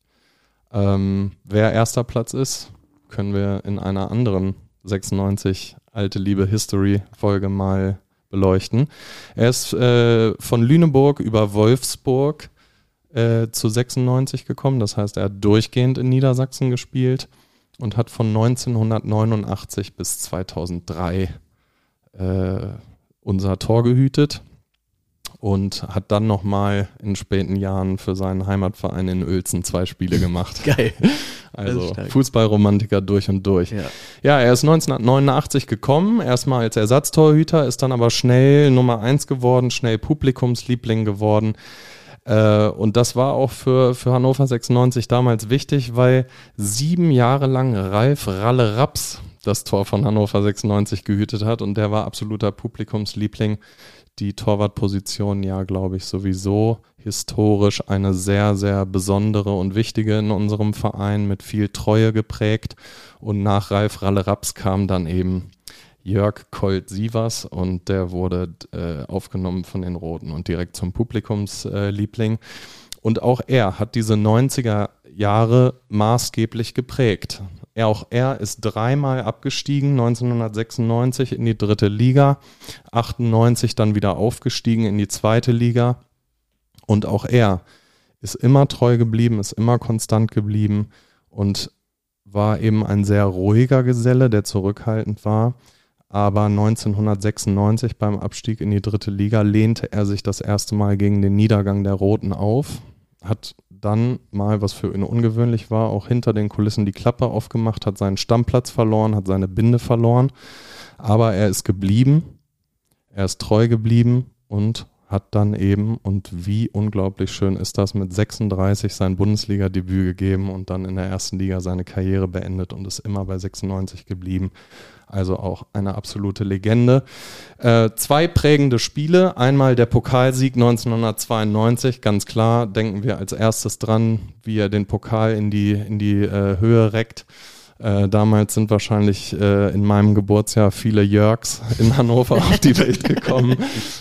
Wer erster Platz ist, können wir in einer anderen 96 alte Liebe History Folge mal beleuchten. Er ist von Lüneburg über Wolfsburg zu 96 gekommen. Das heißt, er hat durchgehend in Niedersachsen gespielt und hat von 1989 bis 2003 unser Tor gehütet und hat dann nochmal in späten Jahren für seinen Heimatverein in Uelzen 2 Spiele gemacht.
Geil.
Also Fußballromantiker durch und durch. Ja, er ist 1989 gekommen, erstmal als Ersatztorhüter, ist dann aber schnell Nummer 1 geworden, schnell Publikumsliebling geworden. Und das war auch für Hannover 96 damals wichtig, weil 7 Jahre lang Ralf Ralle Raps das Tor von Hannover 96 gehütet hat und der war absoluter Publikumsliebling. Die Torwartposition ja, glaube ich, sowieso historisch eine sehr, sehr besondere und wichtige in unserem Verein, mit viel Treue geprägt. Und nach Ralf Ralle Raps kam dann eben Jörg Colt-Sievers und der wurde aufgenommen von den Roten und direkt zum Publikumsliebling. Und auch er hat diese 90er Jahre maßgeblich geprägt. Auch er ist 3-mal abgestiegen, 1996 in die 3. Liga, 98 dann wieder aufgestiegen in die 2. Liga. Und auch er ist immer treu geblieben, ist immer konstant geblieben und war eben ein sehr ruhiger Geselle, der zurückhaltend war. Aber 1996 beim Abstieg in die 3. Liga lehnte er sich das erste Mal gegen den Niedergang der Roten auf, hat dann mal, was für ihn ungewöhnlich war, auch hinter den Kulissen die Klappe aufgemacht, hat seinen Stammplatz verloren, hat seine Binde verloren. Aber er ist geblieben, er ist treu geblieben und hat dann eben, und wie unglaublich schön ist das, mit 36 sein Bundesliga-Debüt gegeben und dann in der 1. Liga seine Karriere beendet und ist immer bei 96 geblieben. Also auch eine absolute Legende. 2 prägende Spiele. Einmal der Pokalsieg 1992. Ganz klar denken wir als erstes dran, wie er den Pokal in die Höhe reckt. Damals sind wahrscheinlich in meinem Geburtsjahr viele Jörgs in Hannover auf die Welt gekommen.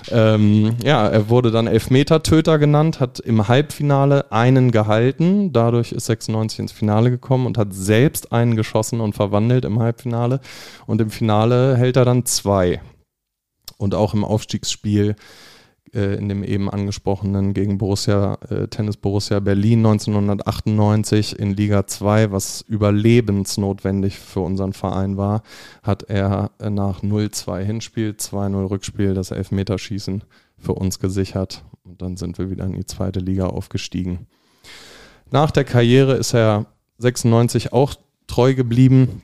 Er wurde dann Elfmetertöter genannt, hat im Halbfinale einen gehalten. Dadurch ist 96 ins Finale gekommen und hat selbst einen geschossen und verwandelt im Halbfinale. Und im Finale hält er dann 2. Und auch im Aufstiegsspiel in dem eben angesprochenen gegen Tennis Borussia Berlin 1998 in Liga 2, was überlebensnotwendig für unseren Verein war, hat er nach 0-2 Hinspiel, 2-0 Rückspiel das Elfmeterschießen für uns gesichert und dann sind wir wieder in die 2. Liga aufgestiegen. Nach der Karriere ist er 96 auch treu geblieben,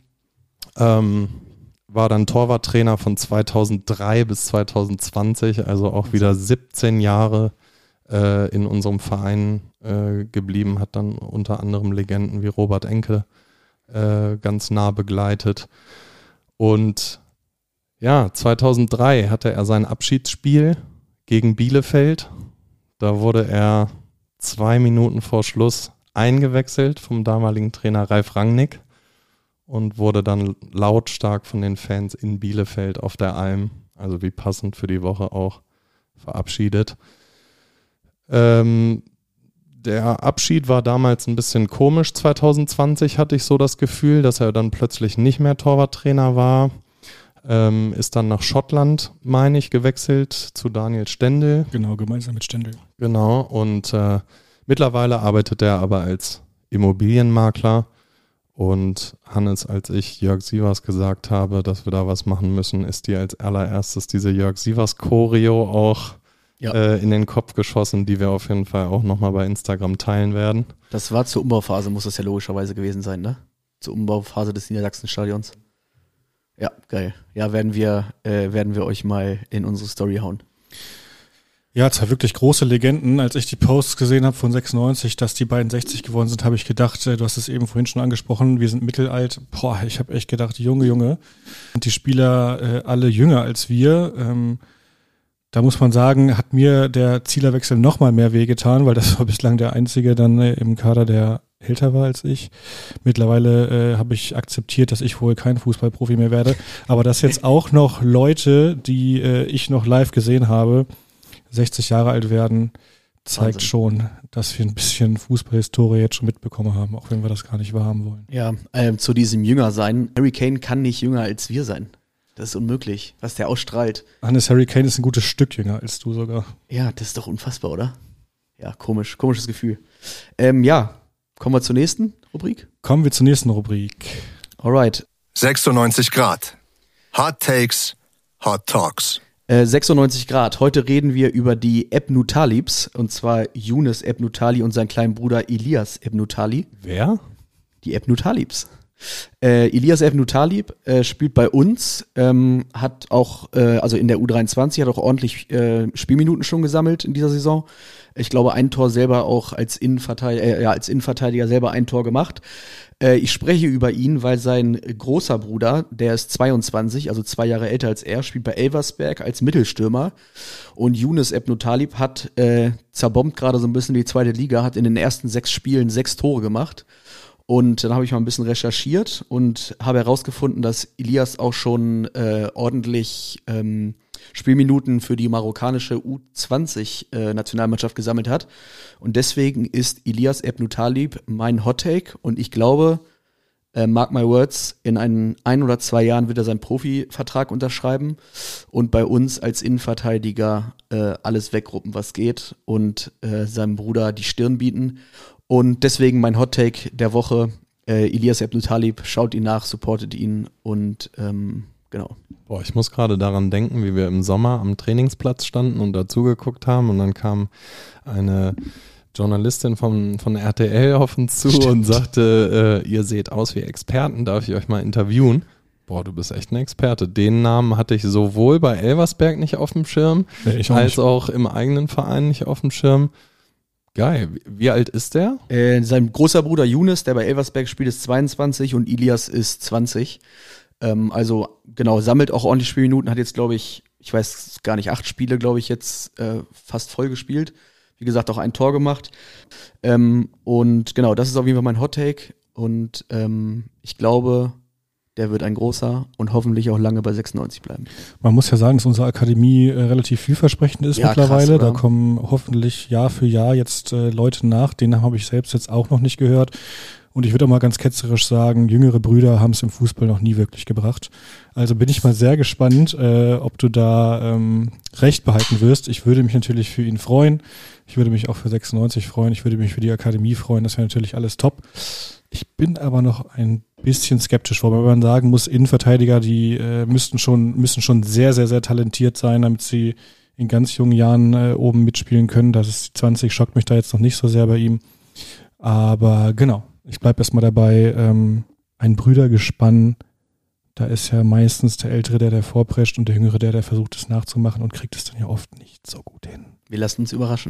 war dann Torwarttrainer von 2003 bis 2020, also auch wieder 17 Jahre in unserem Verein geblieben, hat dann unter anderem Legenden wie Robert Enke ganz nah begleitet. Und ja, 2003 hatte er sein Abschiedsspiel gegen Bielefeld. Da wurde er 2 Minuten vor Schluss eingewechselt vom damaligen Trainer Ralf Rangnick und wurde dann lautstark von den Fans in Bielefeld auf der Alm, also wie passend für die Woche auch, verabschiedet. Der Abschied war damals ein bisschen komisch. 2020 hatte ich so das Gefühl, dass er dann plötzlich nicht mehr Torwarttrainer war. Ist dann nach Schottland, meine ich, gewechselt zu Daniel Stendel.
Genau, gemeinsam mit Stendel.
Genau, und mittlerweile arbeitet er aber als Immobilienmakler. Und Hannes, als ich Jörg Sievers gesagt habe, dass wir da was machen müssen, ist dir als allererstes diese Jörg Sievers Choreo auch in den Kopf geschossen, die wir auf jeden Fall auch nochmal bei Instagram teilen werden.
Das war zur Umbauphase, muss das ja logischerweise gewesen sein, ne? Zur Umbauphase des Niedersachsen-Stadions. Ja, geil. Ja, werden wir euch mal in unsere Story hauen.
Ja, 2 wirklich große Legenden. Als ich die Posts gesehen habe von 96, dass die beiden 60 geworden sind, habe ich gedacht, du hast es eben vorhin schon angesprochen, wir sind mittelalt. Boah, ich habe echt gedacht, Junge. Und die Spieler alle jünger als wir. Da muss man sagen, hat mir der Zielerwechsel noch mal mehr wehgetan, weil das war bislang der einzige dann im Kader, der älter war als ich. Mittlerweile habe ich akzeptiert, dass ich wohl kein Fußballprofi mehr werde. Aber dass jetzt auch noch Leute, die ich noch live gesehen habe, 60 Jahre alt werden, zeigt Wahnsinn. Schon, dass wir ein bisschen Fußballhistorie jetzt schon mitbekommen haben, auch wenn wir das gar nicht wahrhaben wollen.
Ja, zu diesem Jüngersein. Harry Kane kann nicht jünger als wir sein. Das ist unmöglich, was der ausstrahlt.
Hannes, Harry Kane ist ein gutes Stück jünger als du sogar.
Ja, das ist doch unfassbar, oder? Ja, komisches Gefühl. Ja, kommen wir zur nächsten Rubrik?
Kommen wir zur nächsten Rubrik.
Alright.
96 Grad. Hot Takes, Hot Talks.
96 Grad. Heute reden wir über die Ebnu Talibs, und zwar Younes Ebnu Talib und sein kleinen Bruder Ilias Ebnu Talib.
Wer?
Die Ebnu Talibs. Ilias Ebnu Talib spielt bei uns, hat auch, also in der U23, hat auch ordentlich Spielminuten schon gesammelt in dieser Saison. Ich glaube, ein Tor selber auch als Innenverteidiger selber ein Tor gemacht. Ich spreche über ihn, weil sein großer Bruder, der ist 22, also 2 Jahre älter als er, spielt bei Elversberg als Mittelstürmer. Und Younes Ebnu Talib hat zerbombt gerade so ein bisschen die 2. Liga, hat in den ersten 6 Spielen 6 Tore gemacht. Und dann habe ich mal ein bisschen recherchiert und habe herausgefunden, dass Ilias auch schon ordentlich Spielminuten für die marokkanische U20-Nationalmannschaft gesammelt hat. Und deswegen ist Ilias Ebnu Talib mein Hot-Take. Und ich glaube, mark my words, in 1 oder 2 Jahren wird er seinen Profivertrag unterschreiben und bei uns als Innenverteidiger alles wegruppen, was geht, und seinem Bruder die Stirn bieten. Und deswegen mein Hot-Take der Woche, Ilias Ebnu Talib, schaut ihn nach, supportet ihn und genau.
Boah, ich muss gerade daran denken, wie wir im Sommer am Trainingsplatz standen und dazugeguckt haben, und dann kam eine Journalistin von RTL auf uns zu und sagte, ihr seht aus wie Experten, darf ich euch mal interviewen? Boah, du bist echt ein Experte. Den Namen hatte ich sowohl bei Elversberg nicht auf dem Schirm, als auch im eigenen Verein nicht auf dem Schirm. Geil. Wie alt ist der?
Sein großer Bruder Younes, der bei Elversberg spielt, ist 22 und Ilias ist 20. Also genau, sammelt auch ordentlich Spielminuten, hat jetzt, glaube ich weiß gar nicht, 8 Spiele, glaube ich, jetzt fast voll gespielt. Wie gesagt, auch ein Tor gemacht. Und genau, das ist auf jeden Fall mein Hot-Take. Und ich glaube, der wird ein großer und hoffentlich auch lange bei 96 bleiben.
Man muss ja sagen, dass unsere Akademie relativ vielversprechend ist mittlerweile. Krass, da kommen hoffentlich Jahr für Jahr jetzt Leute nach. Den habe ich selbst jetzt auch noch nicht gehört. Und ich würde auch mal ganz ketzerisch sagen, jüngere Brüder haben es im Fußball noch nie wirklich gebracht. Also bin ich mal sehr gespannt, ob du da recht behalten wirst. Ich würde mich natürlich für ihn freuen. Ich würde mich auch für 96 freuen. Ich würde mich für die Akademie freuen. Das wäre natürlich alles top. Ich bin aber noch ein bisschen skeptisch, wobei man sagen muss, Innenverteidiger, die müssen schon sehr, sehr, sehr talentiert sein, damit sie in ganz jungen Jahren oben mitspielen können. Das ist die 20, schockt mich da jetzt noch nicht so sehr bei ihm. Aber genau, ich bleibe erstmal dabei. Ein Brüdergespann, da ist ja meistens der Ältere, der vorprescht, und der Jüngere, der versucht, es nachzumachen und kriegt es dann ja oft nicht so gut hin.
Wir lassen uns überraschen.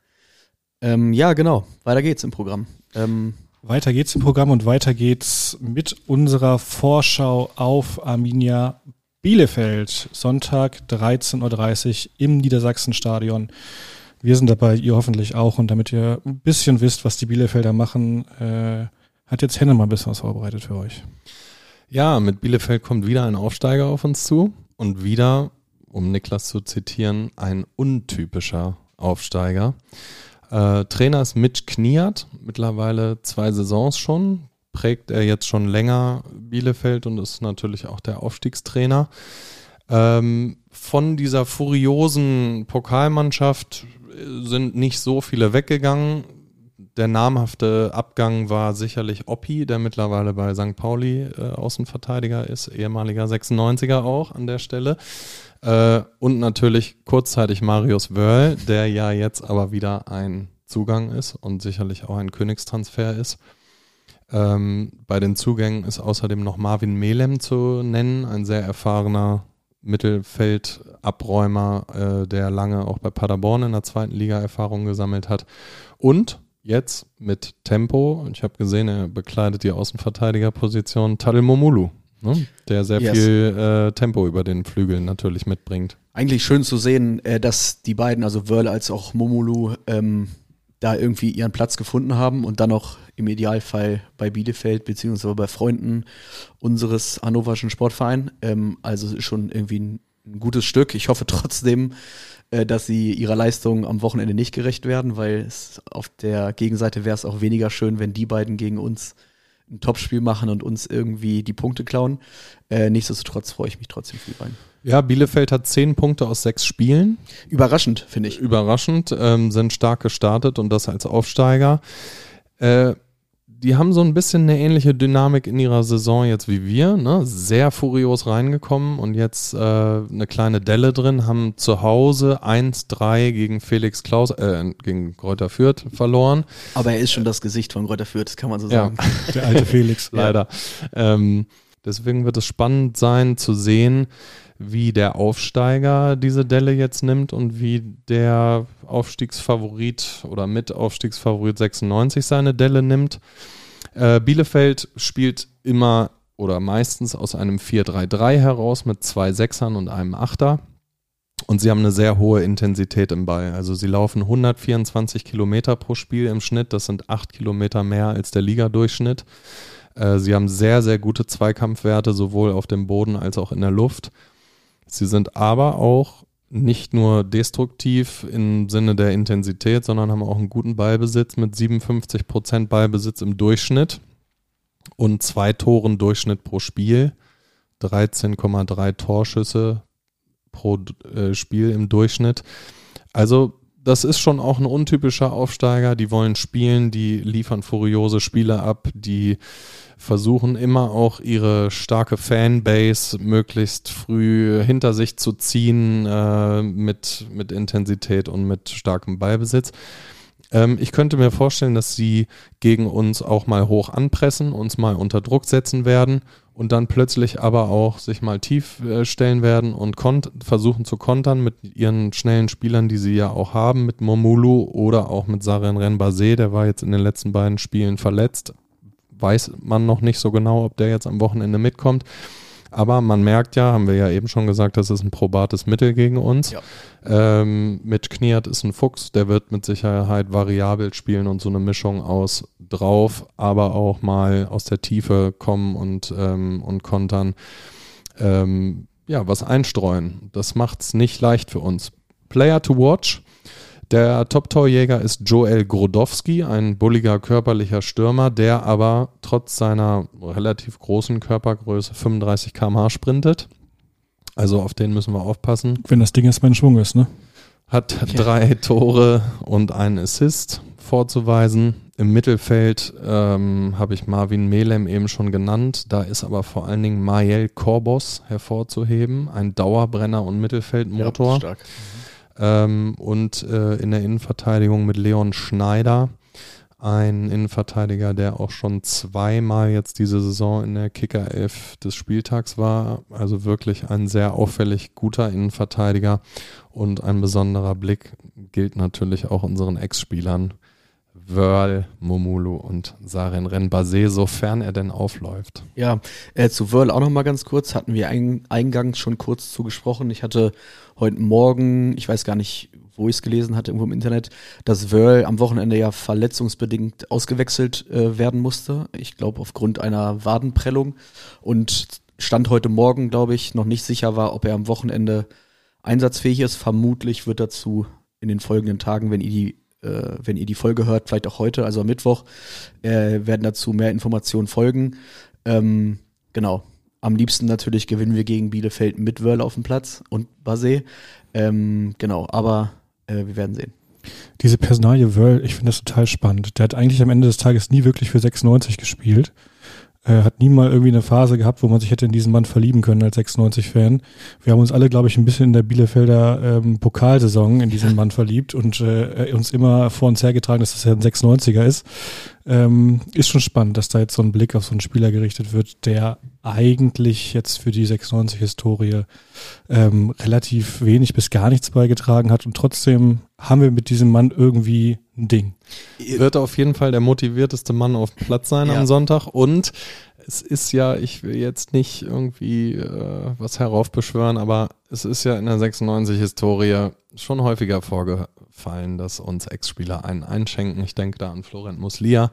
Ja, genau. Weiter geht's im Programm.
Weiter geht's im Programm und weiter geht's mit unserer Vorschau auf Arminia Bielefeld. Sonntag 13.30 Uhr im Niedersachsenstadion. Wir sind dabei, ihr hoffentlich auch. Und damit ihr ein bisschen wisst, was die Bielefelder machen, hat jetzt Henne mal ein bisschen was vorbereitet für euch.
Ja, mit Bielefeld kommt wieder ein Aufsteiger auf uns zu. Und wieder, um Niklas zu zitieren, ein untypischer Aufsteiger. Trainer ist Mitch Kniat, mittlerweile 2 Saisons schon, prägt er jetzt schon länger Bielefeld und ist natürlich auch der Aufstiegstrainer. Von dieser furiosen Pokalmannschaft sind nicht so viele weggegangen. Der namhafte Abgang war sicherlich Oppi, der mittlerweile bei St. Pauli Außenverteidiger ist, ehemaliger 96er auch an der Stelle. Und natürlich kurzzeitig Marius Wörl, der ja jetzt aber wieder ein Zugang ist und sicherlich auch ein Königstransfer ist. Bei den Zugängen ist außerdem noch Marvin Melem zu nennen, ein sehr erfahrener Mittelfeldabräumer, der lange auch bei Paderborn in der 2. Liga Erfahrung gesammelt hat. Und jetzt mit Tempo, ich habe gesehen, er bekleidet die Außenverteidigerposition, Tadel Momulu. ne? Der sehr viel Tempo über den Flügeln natürlich mitbringt.
Eigentlich schön zu sehen, dass die beiden, also Wörl als auch Momolu, da irgendwie ihren Platz gefunden haben und dann auch im Idealfall bei Bielefeld beziehungsweise bei Freunden unseres hannoverschen Sportvereins. Also es ist schon irgendwie ein gutes Stück. Ich hoffe trotzdem, dass sie ihrer Leistung am Wochenende nicht gerecht werden, weil es auf der Gegenseite wäre es auch weniger schön, wenn die beiden gegen uns ein Topspiel machen und uns irgendwie die Punkte klauen. Nichtsdestotrotz freue ich mich trotzdem für die beiden.
Ja, Bielefeld hat 10 Punkte aus 6 Spielen.
Überraschend, finde ich.
Überraschend, sind stark gestartet und das als Aufsteiger. Die haben so ein bisschen eine ähnliche Dynamik in ihrer Saison jetzt wie wir, ne? Sehr furios reingekommen und jetzt eine kleine Delle drin, haben zu Hause 1-3 gegen gegen Greuther Fürth verloren.
Aber er ist schon das Gesicht von Greuther Fürth, das kann man so sagen.
Der alte Felix.
Leider. Deswegen wird es spannend sein zu sehen, wie der Aufsteiger diese Delle jetzt nimmt und wie der Aufstiegsfavorit oder Mitaufstiegsfavorit 96 seine Delle nimmt. Bielefeld spielt immer oder meistens aus einem 4-3-3 heraus mit 2 Sechsern und einem Achter. Und sie haben eine sehr hohe Intensität im Ball. Also sie laufen 124 Kilometer pro Spiel im Schnitt. Das sind 8 Kilometer mehr als der Ligadurchschnitt. Sie haben sehr, sehr gute Zweikampfwerte, sowohl auf dem Boden als auch in der Luft. Sie sind aber auch nicht nur destruktiv im Sinne der Intensität, sondern haben auch einen guten Ballbesitz mit 57% Ballbesitz im Durchschnitt und 2 Toren Durchschnitt pro Spiel, 13,3 Torschüsse pro Spiel im Durchschnitt. Also das ist schon auch ein untypischer Aufsteiger, die wollen spielen, die liefern furiose Spiele ab, die versuchen immer auch ihre starke Fanbase möglichst früh hinter sich zu ziehen mit Intensität und mit starkem Ballbesitz. Ich könnte mir vorstellen, dass sie gegen uns auch mal hoch anpressen, uns mal unter Druck setzen werden und dann plötzlich aber auch sich mal tief stellen werden und versuchen zu kontern mit ihren schnellen Spielern, die sie ja auch haben, mit Momolu oder auch mit Sarren Renbase, der war jetzt in den letzten beiden Spielen verletzt. Weiß man noch nicht so genau, ob der jetzt am Wochenende mitkommt. Aber man merkt ja, haben wir ja eben schon gesagt, das ist ein probates Mittel gegen uns. Ja. Mit Kniat ist ein Fuchs, der wird mit Sicherheit variabel spielen und so eine Mischung aus drauf, aber auch mal aus der Tiefe kommen und kontern. Was einstreuen. Das macht es nicht leicht für uns. Player to watch. Der Top-Torjäger ist Joel Grodowski, ein bulliger körperlicher Stürmer, der aber trotz seiner relativ großen Körpergröße 35 km/h sprintet. Also auf den müssen wir aufpassen.
Wenn das Ding jetzt mal in Schwung ist, ne?
Hat 3 Tore und einen Assist vorzuweisen. Im Mittelfeld habe ich Marvin Melem eben schon genannt. Da ist aber vor allen Dingen Mariel Korbos hervorzuheben, ein Dauerbrenner und Mittelfeldmotor. Ja, stark. Und in der Innenverteidigung mit Leon Schneider, ein Innenverteidiger, der auch schon 2-mal jetzt diese Saison in der Kicker-Elf des Spieltags war. Also wirklich ein sehr auffällig guter Innenverteidiger und ein besonderer Blick gilt natürlich auch unseren Ex-Spielern Wörl, Momolu und Sarren Renbase, sofern er denn aufläuft.
Ja, zu Wörl auch noch mal ganz kurz, hatten wir eingangs schon kurz zugesprochen. Ich hatte heute Morgen, ich weiß gar nicht, wo ich es gelesen hatte, irgendwo im Internet, dass Wörl am Wochenende ja verletzungsbedingt ausgewechselt werden musste. Ich glaube aufgrund einer Wadenprellung und Stand heute Morgen, glaube ich, noch nicht sicher war, ob er am Wochenende einsatzfähig ist. Vermutlich wird dazu in den folgenden Tagen, wenn ihr die Folge hört, vielleicht auch heute, also am Mittwoch, werden dazu mehr Informationen folgen. Genau. Am liebsten natürlich gewinnen wir gegen Bielefeld mit Wörl auf dem Platz und Base. Genau, aber wir werden sehen.
Diese Personalie Wörl, ich finde das total spannend. Der hat eigentlich am Ende des Tages nie wirklich für 96 gespielt. Hat nie mal irgendwie eine Phase gehabt, wo man sich hätte in diesen Mann verlieben können als 96-Fan. Wir haben uns alle, glaube ich, ein bisschen in der Bielefelder Pokalsaison in diesen Mann verliebt und uns immer vor uns hergetragen, dass das ja ein 96er ist. Ist schon spannend, dass da jetzt so ein Blick auf so einen Spieler gerichtet wird, der eigentlich jetzt für die 96-Historie relativ wenig bis gar nichts beigetragen hat und trotzdem haben wir mit diesem Mann irgendwie ein Ding.
Wird auf jeden Fall der motivierteste Mann auf dem Platz sein am Sonntag und es ist ja, ich will jetzt nicht irgendwie was heraufbeschwören, aber es ist ja in der 96-Historie schon häufiger vorgefallen, dass uns Ex-Spieler einen einschenken. Ich denke da an Florent Muslia.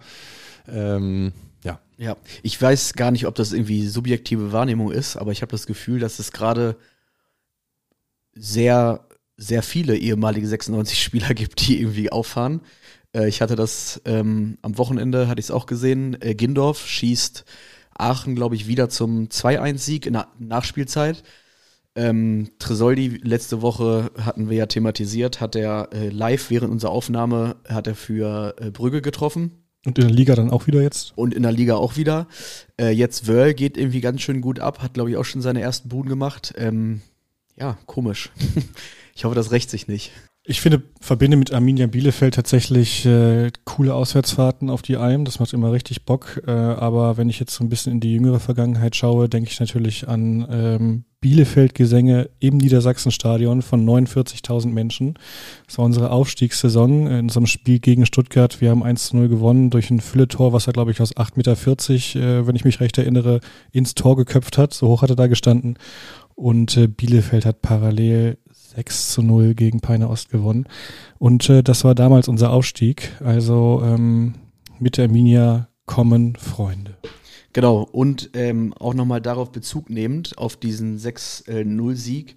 Ja, ich weiß gar nicht, ob das irgendwie subjektive Wahrnehmung ist, aber ich habe das Gefühl, dass es gerade sehr, sehr viele ehemalige 96-Spieler gibt, die irgendwie auffahren. Ich hatte das am Wochenende, hatte ich es auch gesehen, Gindorf schießt Aachen, glaube ich, wieder zum 2-1-Sieg in der Nachspielzeit. Tresoldi, letzte Woche hatten wir ja thematisiert, hat er live während unserer Aufnahme, hat er für Brügge getroffen.
Und in der Liga dann auch wieder jetzt?
Und in der Liga auch wieder. Jetzt Wörl geht irgendwie ganz schön gut ab, hat, glaube ich, auch schon seine ersten Buden gemacht. Ja, komisch. Ich hoffe, das rächt sich nicht.
Ich verbinde mit Arminia Bielefeld tatsächlich coole Auswärtsfahrten auf die Alm. Das macht immer richtig Bock. Aber wenn ich jetzt so ein bisschen in die jüngere Vergangenheit schaue, denke ich natürlich an Bielefeld-Gesänge im Niedersachsenstadion von 49.000 Menschen. Das war unsere Aufstiegssaison in unserem Spiel gegen Stuttgart. Wir haben 1-0 gewonnen durch ein Fülletor, was er, glaube ich, aus 8,40 Meter, wenn ich mich recht erinnere, ins Tor geköpft hat. So hoch hat er da gestanden. Und Bielefeld hat parallel 6-0 gegen Peine Ost gewonnen. Und das war damals unser Aufstieg. Also mit der Arminia kommen Freunde.
Genau, und auch nochmal darauf Bezug nehmend, auf diesen 6-0-Sieg,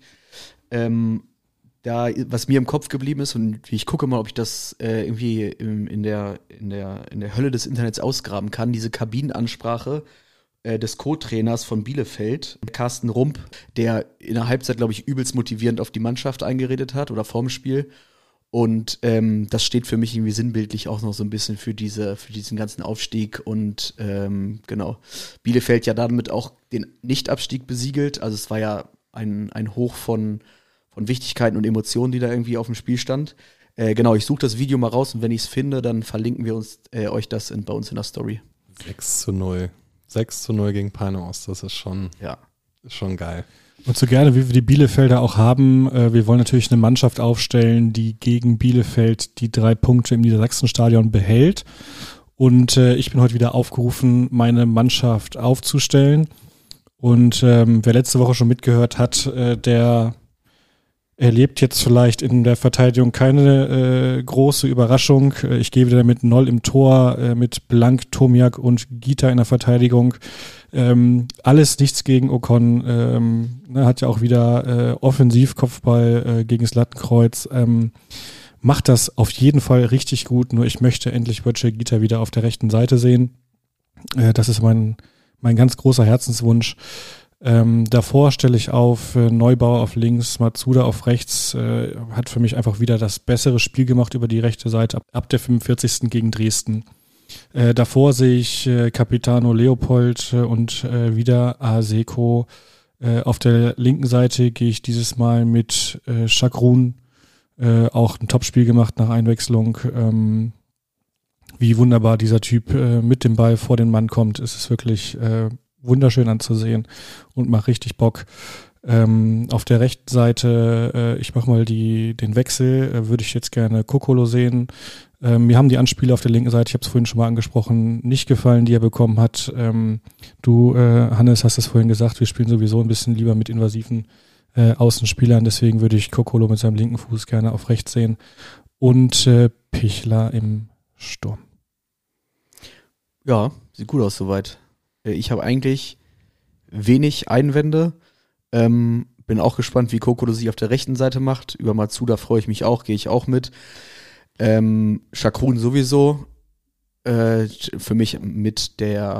was mir im Kopf geblieben ist, und ich gucke mal, ob ich das irgendwie in der Hölle des Internets ausgraben kann, diese Kabinenansprache des Co-Trainers von Bielefeld, Carsten Rump, der in der Halbzeit, glaube ich, übelst motivierend auf die Mannschaft eingeredet hat oder vorm Spiel. Und das steht für mich irgendwie sinnbildlich auch noch so ein bisschen für diesen ganzen Aufstieg. Und genau, Bielefeld ja damit auch den Nichtabstieg besiegelt. Also es war ja ein Hoch von Wichtigkeiten und Emotionen, die da irgendwie auf dem Spiel stand. Genau, ich suche das Video mal raus und wenn ich es finde, dann verlinken wir euch das bei uns in der Story.
6-0. 6-0 gegen Peine Ost, das ist schon geil.
Und so gerne, wie wir die Bielefelder auch haben, wir wollen natürlich eine Mannschaft aufstellen, die gegen Bielefeld die 3 Punkte im Niedersachsenstadion behält. Und ich bin heute wieder aufgerufen, meine Mannschaft aufzustellen. Und wer letzte Woche schon mitgehört hat, der erlebt jetzt vielleicht in der Verteidigung keine große Überraschung. Ich gehe wieder mit Noll im Tor, mit Blank, Tomiak und Gita in der Verteidigung. Alles nichts gegen Ocon. Hat ja auch wieder Offensivkopfball gegen das Lattenkreuz. Macht das auf jeden Fall richtig gut. Nur ich möchte endlich Wojciech Gita wieder auf der rechten Seite sehen. Das ist mein ganz großer Herzenswunsch. Davor stelle ich auf Neubauer auf links, Matsuda auf rechts, hat für mich einfach wieder das bessere Spiel gemacht über die rechte Seite ab der 45. gegen Dresden. Davor sehe ich Capitano Leopold und wieder Aseko. Auf der linken Seite gehe ich dieses Mal mit Chakrun, auch ein Topspiel gemacht nach Einwechslung. Wie wunderbar dieser Typ mit dem Ball vor den Mann kommt, ist es wirklich wunderschön anzusehen und macht richtig Bock. Auf der rechten Seite, ich mache mal den Wechsel, würde ich jetzt gerne Kokolo sehen. Mir haben die Anspiele auf der linken Seite, ich habe es vorhin schon mal angesprochen, nicht gefallen, die er bekommen hat. Du, Hannes, hast es vorhin gesagt, wir spielen sowieso ein bisschen lieber mit invasiven Außenspielern, deswegen würde ich Kokolo mit seinem linken Fuß gerne auf rechts sehen. Und Pichler im Sturm.
Ja, sieht gut aus soweit. Ich habe eigentlich wenig Einwände. Bin auch gespannt, wie Kokolo sich auf der rechten Seite macht. Über Matsuda freue ich mich auch, gehe ich auch mit. Chakrun sowieso. Für mich mit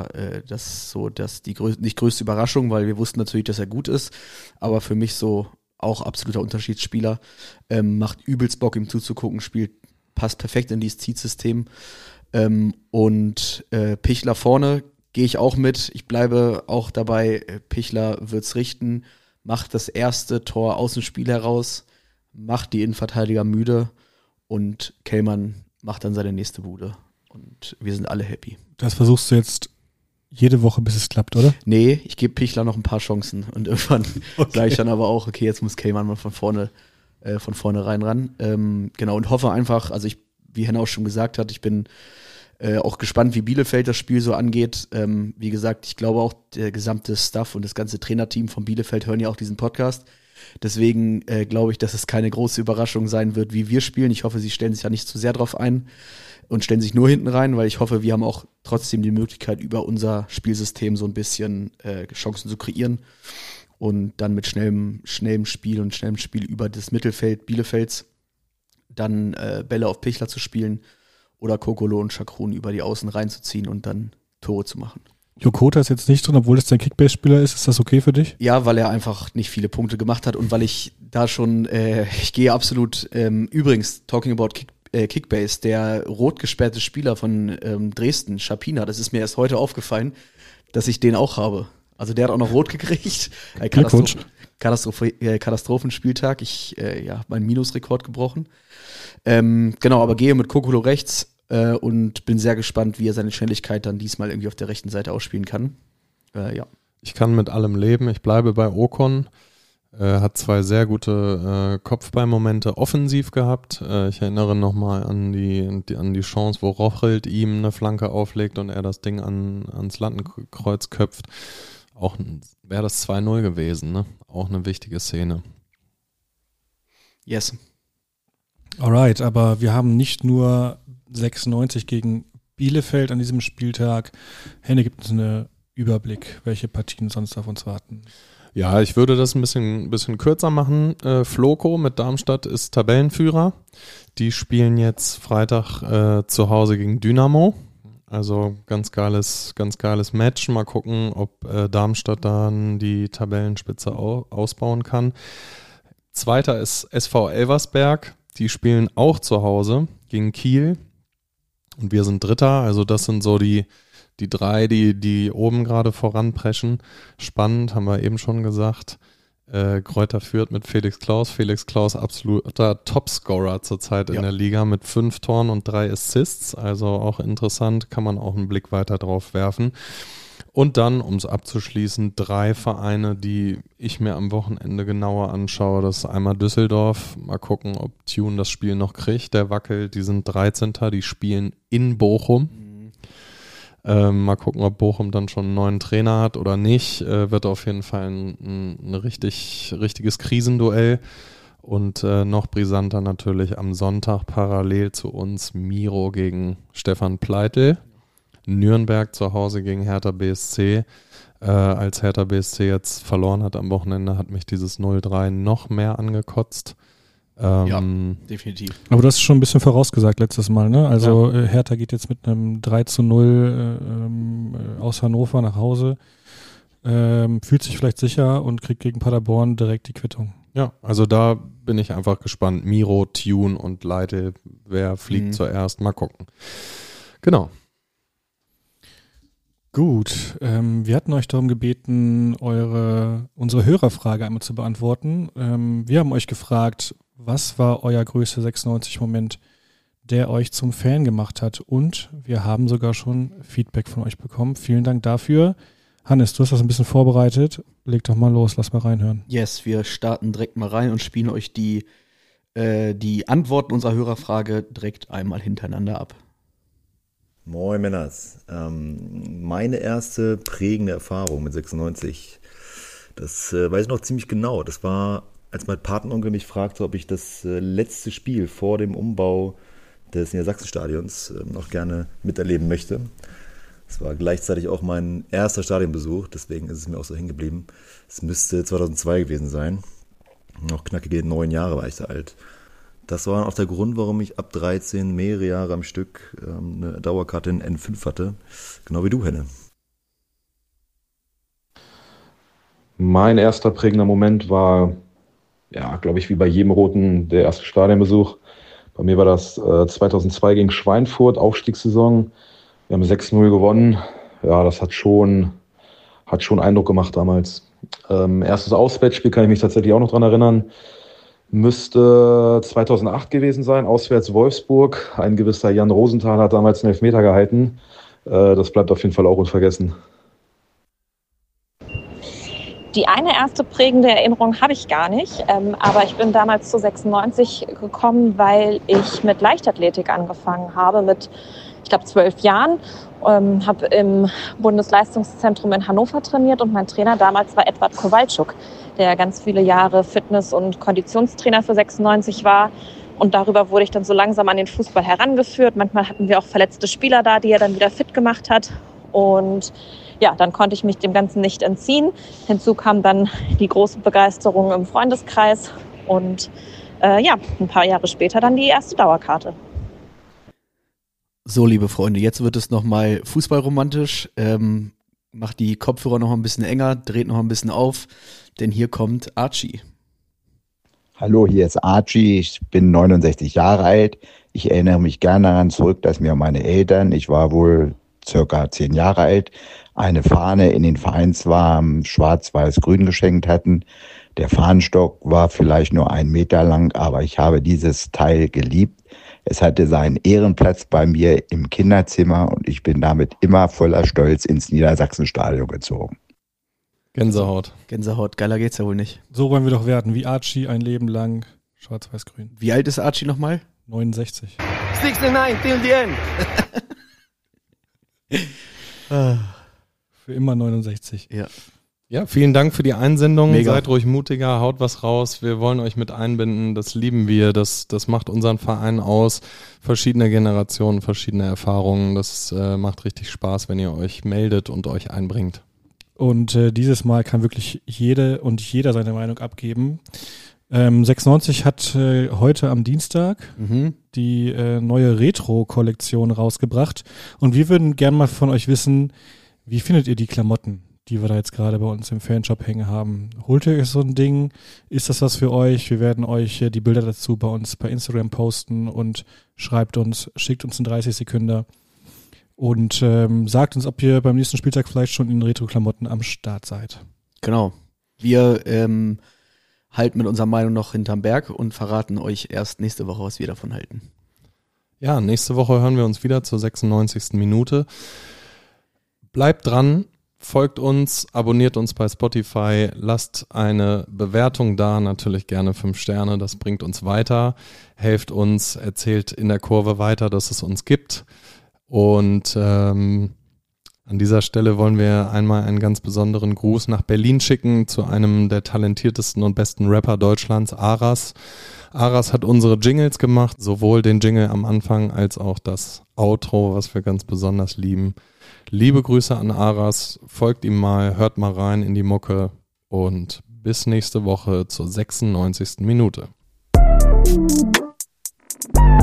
nicht größte Überraschung, weil wir wussten natürlich, dass er gut ist. Aber für mich so auch absoluter Unterschiedsspieler. Macht übelst Bock, ihm zuzugucken, passt perfekt in dieses Zielsystem. Und Pichler vorne gehe ich auch mit. Ich bleibe auch dabei, Pichler wird's richten, macht das erste Tor aus dem Spiel heraus, macht die Innenverteidiger müde und Kellmann macht dann seine nächste Bude. Und wir sind alle happy.
Das versuchst du jetzt jede Woche, bis es klappt, oder?
Nee, ich gebe Pichler noch ein paar Chancen und irgendwann sage ich dann aber auch, okay, jetzt muss Kellmann mal von vorne ran. Genau, und hoffe einfach, also wie Henna auch schon gesagt hat, ich bin Auch gespannt, wie Bielefeld das Spiel so angeht. Wie gesagt, ich glaube auch, der gesamte Staff und das ganze Trainerteam von Bielefeld hören ja auch diesen Podcast. Deswegen glaube ich, dass es keine große Überraschung sein wird, wie wir spielen. Ich hoffe, sie stellen sich ja nicht zu sehr drauf ein und stellen sich nur hinten rein, weil ich hoffe, wir haben auch trotzdem die Möglichkeit, über unser Spielsystem so ein bisschen Chancen zu kreieren und dann mit schnellem Spiel und schnellem Spiel über das Mittelfeld Bielefelds dann Bälle auf Pichler zu spielen oder Kokolo und Chakroun über die Außen reinzuziehen und dann Tore zu machen.
Jokota ist jetzt nicht drin, obwohl es dein Kickbase-Spieler ist. Ist das okay für dich?
Ja, weil er einfach nicht viele Punkte gemacht hat und weil ich da schon, ich gehe absolut, übrigens, talking about Kickbase, der rot gesperrte Spieler von Dresden, Schapina, das ist mir erst heute aufgefallen, dass ich den auch habe. Also der hat auch noch rot gekriegt.
Glückwunsch.
Katastrophenspieltag. Ich meinen Minusrekord gebrochen. Genau, aber gehe mit Kokolo rechts und bin sehr gespannt, wie er seine Schnelligkeit dann diesmal irgendwie auf der rechten Seite ausspielen kann. Ja.
Ich kann mit allem leben. Ich bleibe bei Ocon. Hat 2 sehr gute Kopfballmomente offensiv gehabt. Ich erinnere nochmal an die Chance, wo Rochelt ihm eine Flanke auflegt und er das Ding ans Lattenkreuz köpft. Auch wäre das 2-0 gewesen, ne? Auch eine wichtige Szene.
Yes.
Alright, aber wir haben nicht nur 96 gegen Bielefeld an diesem Spieltag. Henne, gibt uns einen Überblick, welche Partien sonst auf uns warten?
Ja, ich würde das ein bisschen kürzer machen. Floko mit Darmstadt ist Tabellenführer. Die spielen jetzt Freitag zu Hause gegen Dynamo. Also ganz geiles Match. Mal gucken, ob Darmstadt dann die Tabellenspitze ausbauen kann. Zweiter ist SV Elversberg. Die spielen auch zu Hause gegen Kiel. Und wir sind Dritter. Also das sind so die 3, die oben gerade voranpreschen. Spannend, haben wir eben schon gesagt. Greuther Fürth mit Felix Klaus. Felix Klaus absoluter Topscorer zurzeit in der Liga mit 5 Toren und 3 Assists. Also auch interessant, kann man auch einen Blick weiter drauf werfen. Und dann, um es abzuschließen, 3 Vereine, die ich mir am Wochenende genauer anschaue. Das ist einmal Düsseldorf. Mal gucken, ob Tune das Spiel noch kriegt. Der wackelt, die sind 13. Die spielen in Bochum. Mal gucken, ob Bochum dann schon einen neuen Trainer hat oder nicht. Wird auf jeden Fall ein richtiges Krisenduell. Und noch brisanter natürlich am Sonntag parallel zu uns Miro gegen Stefan Pleitl. Nürnberg zu Hause gegen Hertha BSC. Als Hertha BSC jetzt verloren hat am Wochenende, hat mich dieses 0-3 noch mehr angekotzt.
Ja, definitiv.
Aber du hast schon ein bisschen vorausgesagt letztes Mal, ne? Also Hertha geht jetzt mit einem 3-0 aus Hannover nach Hause, fühlt sich vielleicht sicher und kriegt gegen Paderborn direkt die Quittung.
Ja, also da bin ich einfach gespannt. Miro, Tune und Leitl, wer fliegt zuerst? Mal gucken. Genau.
Gut, wir hatten euch darum gebeten, unsere Hörerfrage einmal zu beantworten. Wir haben euch gefragt, was war euer größter 96-Moment, der euch zum Fan gemacht hat? Und wir haben sogar schon Feedback von euch bekommen. Vielen Dank dafür. Hannes, du hast das ein bisschen vorbereitet. Leg doch mal los, lass mal reinhören.
Yes, wir starten direkt mal rein und spielen euch die Antworten unserer Hörerfrage direkt einmal hintereinander ab.
Moin Männers. Meine erste prägende Erfahrung mit 96, das weiß ich noch ziemlich genau. Das war, als mein Patenonkel mich fragte, ob ich das letzte Spiel vor dem Umbau des Niedersachsenstadions noch gerne miterleben möchte. Das war gleichzeitig auch mein erster Stadionbesuch, deswegen ist es mir auch so hängen geblieben. Es müsste 2002 gewesen sein. Noch knackige 9 Jahre war ich da alt. Das war auch der Grund, warum ich ab 13 mehrere Jahre am Stück eine Dauerkarte in N5 hatte. Genau wie du, Henne.
Mein erster prägender Moment war, ja, glaube ich, wie bei jedem Roten, der erste Stadionbesuch. Bei mir war das 2002 gegen Schweinfurt, Aufstiegssaison. Wir haben 6-0 gewonnen. Ja, das hat schon Eindruck gemacht damals. Erstes Auswärtsspiel kann ich mich tatsächlich auch noch dran erinnern. Müsste 2008 gewesen sein, auswärts Wolfsburg. Ein gewisser Jan Rosenthal hat damals einen Elfmeter gehalten. Das bleibt auf jeden Fall auch unvergessen.
Die eine erste prägende Erinnerung habe ich gar nicht, aber ich bin damals zu 96 gekommen, weil ich mit Leichtathletik angefangen habe, mit ich glaube, 12 Jahren. Habe im Bundesleistungszentrum in Hannover trainiert und mein Trainer damals war Edward Kowalczuk, der ganz viele Jahre Fitness- und Konditionstrainer für 96 war. Und darüber wurde ich dann so langsam an den Fußball herangeführt. Manchmal hatten wir auch verletzte Spieler da, die er dann wieder fit gemacht hat. Und ja, dann konnte ich mich dem Ganzen nicht entziehen. Hinzu kam dann die große Begeisterung im Freundeskreis und ein paar Jahre später dann die erste Dauerkarte.
So, liebe Freunde, jetzt wird es nochmal fußballromantisch. Macht die Kopfhörer noch ein bisschen enger, dreht noch ein bisschen auf, denn hier kommt Archie.
Hallo, hier ist Archie, ich bin 69 Jahre alt. Ich erinnere mich gerne daran zurück, dass mir meine Eltern, ich war wohl circa 10 Jahre alt, eine Fahne in den Vereinsfarben schwarz-weiß-grün geschenkt hatten. Der Fahnenstock war vielleicht nur 1 Meter lang, aber ich habe dieses Teil geliebt. Es hatte seinen Ehrenplatz bei mir im Kinderzimmer und ich bin damit immer voller Stolz ins Niedersachsenstadion gezogen.
Gänsehaut.
Gänsehaut, geiler geht's ja wohl nicht.
So wollen wir doch werden, wie Archie ein Leben lang schwarz-weiß-grün.
Wie alt ist Archie nochmal?
69.
69 till the end.
Für immer 69.
Ja.
Ja, vielen Dank für die Einsendung.
Mega.
Seid ruhig mutiger, haut was raus. Wir wollen euch mit einbinden. Das lieben wir. Das macht unseren Verein aus. Verschiedene Generationen, verschiedene Erfahrungen. Das macht richtig Spaß, wenn ihr euch meldet und euch einbringt.
Und dieses Mal kann wirklich jede und jeder seine Meinung abgeben. 96 hat heute am Dienstag die neue Retro-Kollektion rausgebracht. Und wir würden gerne mal von euch wissen, wie findet ihr die Klamotten, die wir da jetzt gerade bei uns im Fanshop hängen haben? Holt ihr euch so ein Ding? Ist das was für euch? Wir werden euch die Bilder dazu bei uns bei Instagram posten und schickt uns in 30 Sekunden und sagt uns, ob ihr beim nächsten Spieltag vielleicht schon in Retro-Klamotten am Start seid.
Genau. Wir halten mit unserer Meinung noch hinterm Berg und verraten euch erst nächste Woche, was wir davon halten.
Ja, nächste Woche hören wir uns wieder zur 96. Minute. Bleibt dran. Folgt uns, abonniert uns bei Spotify, lasst eine Bewertung da, natürlich gerne 5 Sterne, das bringt uns weiter, helft uns, erzählt in der Kurve weiter, dass es uns gibt. Und an dieser Stelle wollen wir einmal einen ganz besonderen Gruß nach Berlin schicken zu einem der talentiertesten und besten Rapper Deutschlands, Aras. Aras hat unsere Jingles gemacht, sowohl den Jingle am Anfang als auch das Outro, was wir ganz besonders lieben. Liebe Grüße an Aras, folgt ihm mal, hört mal rein in die Mucke und bis nächste Woche zur 96. Minute.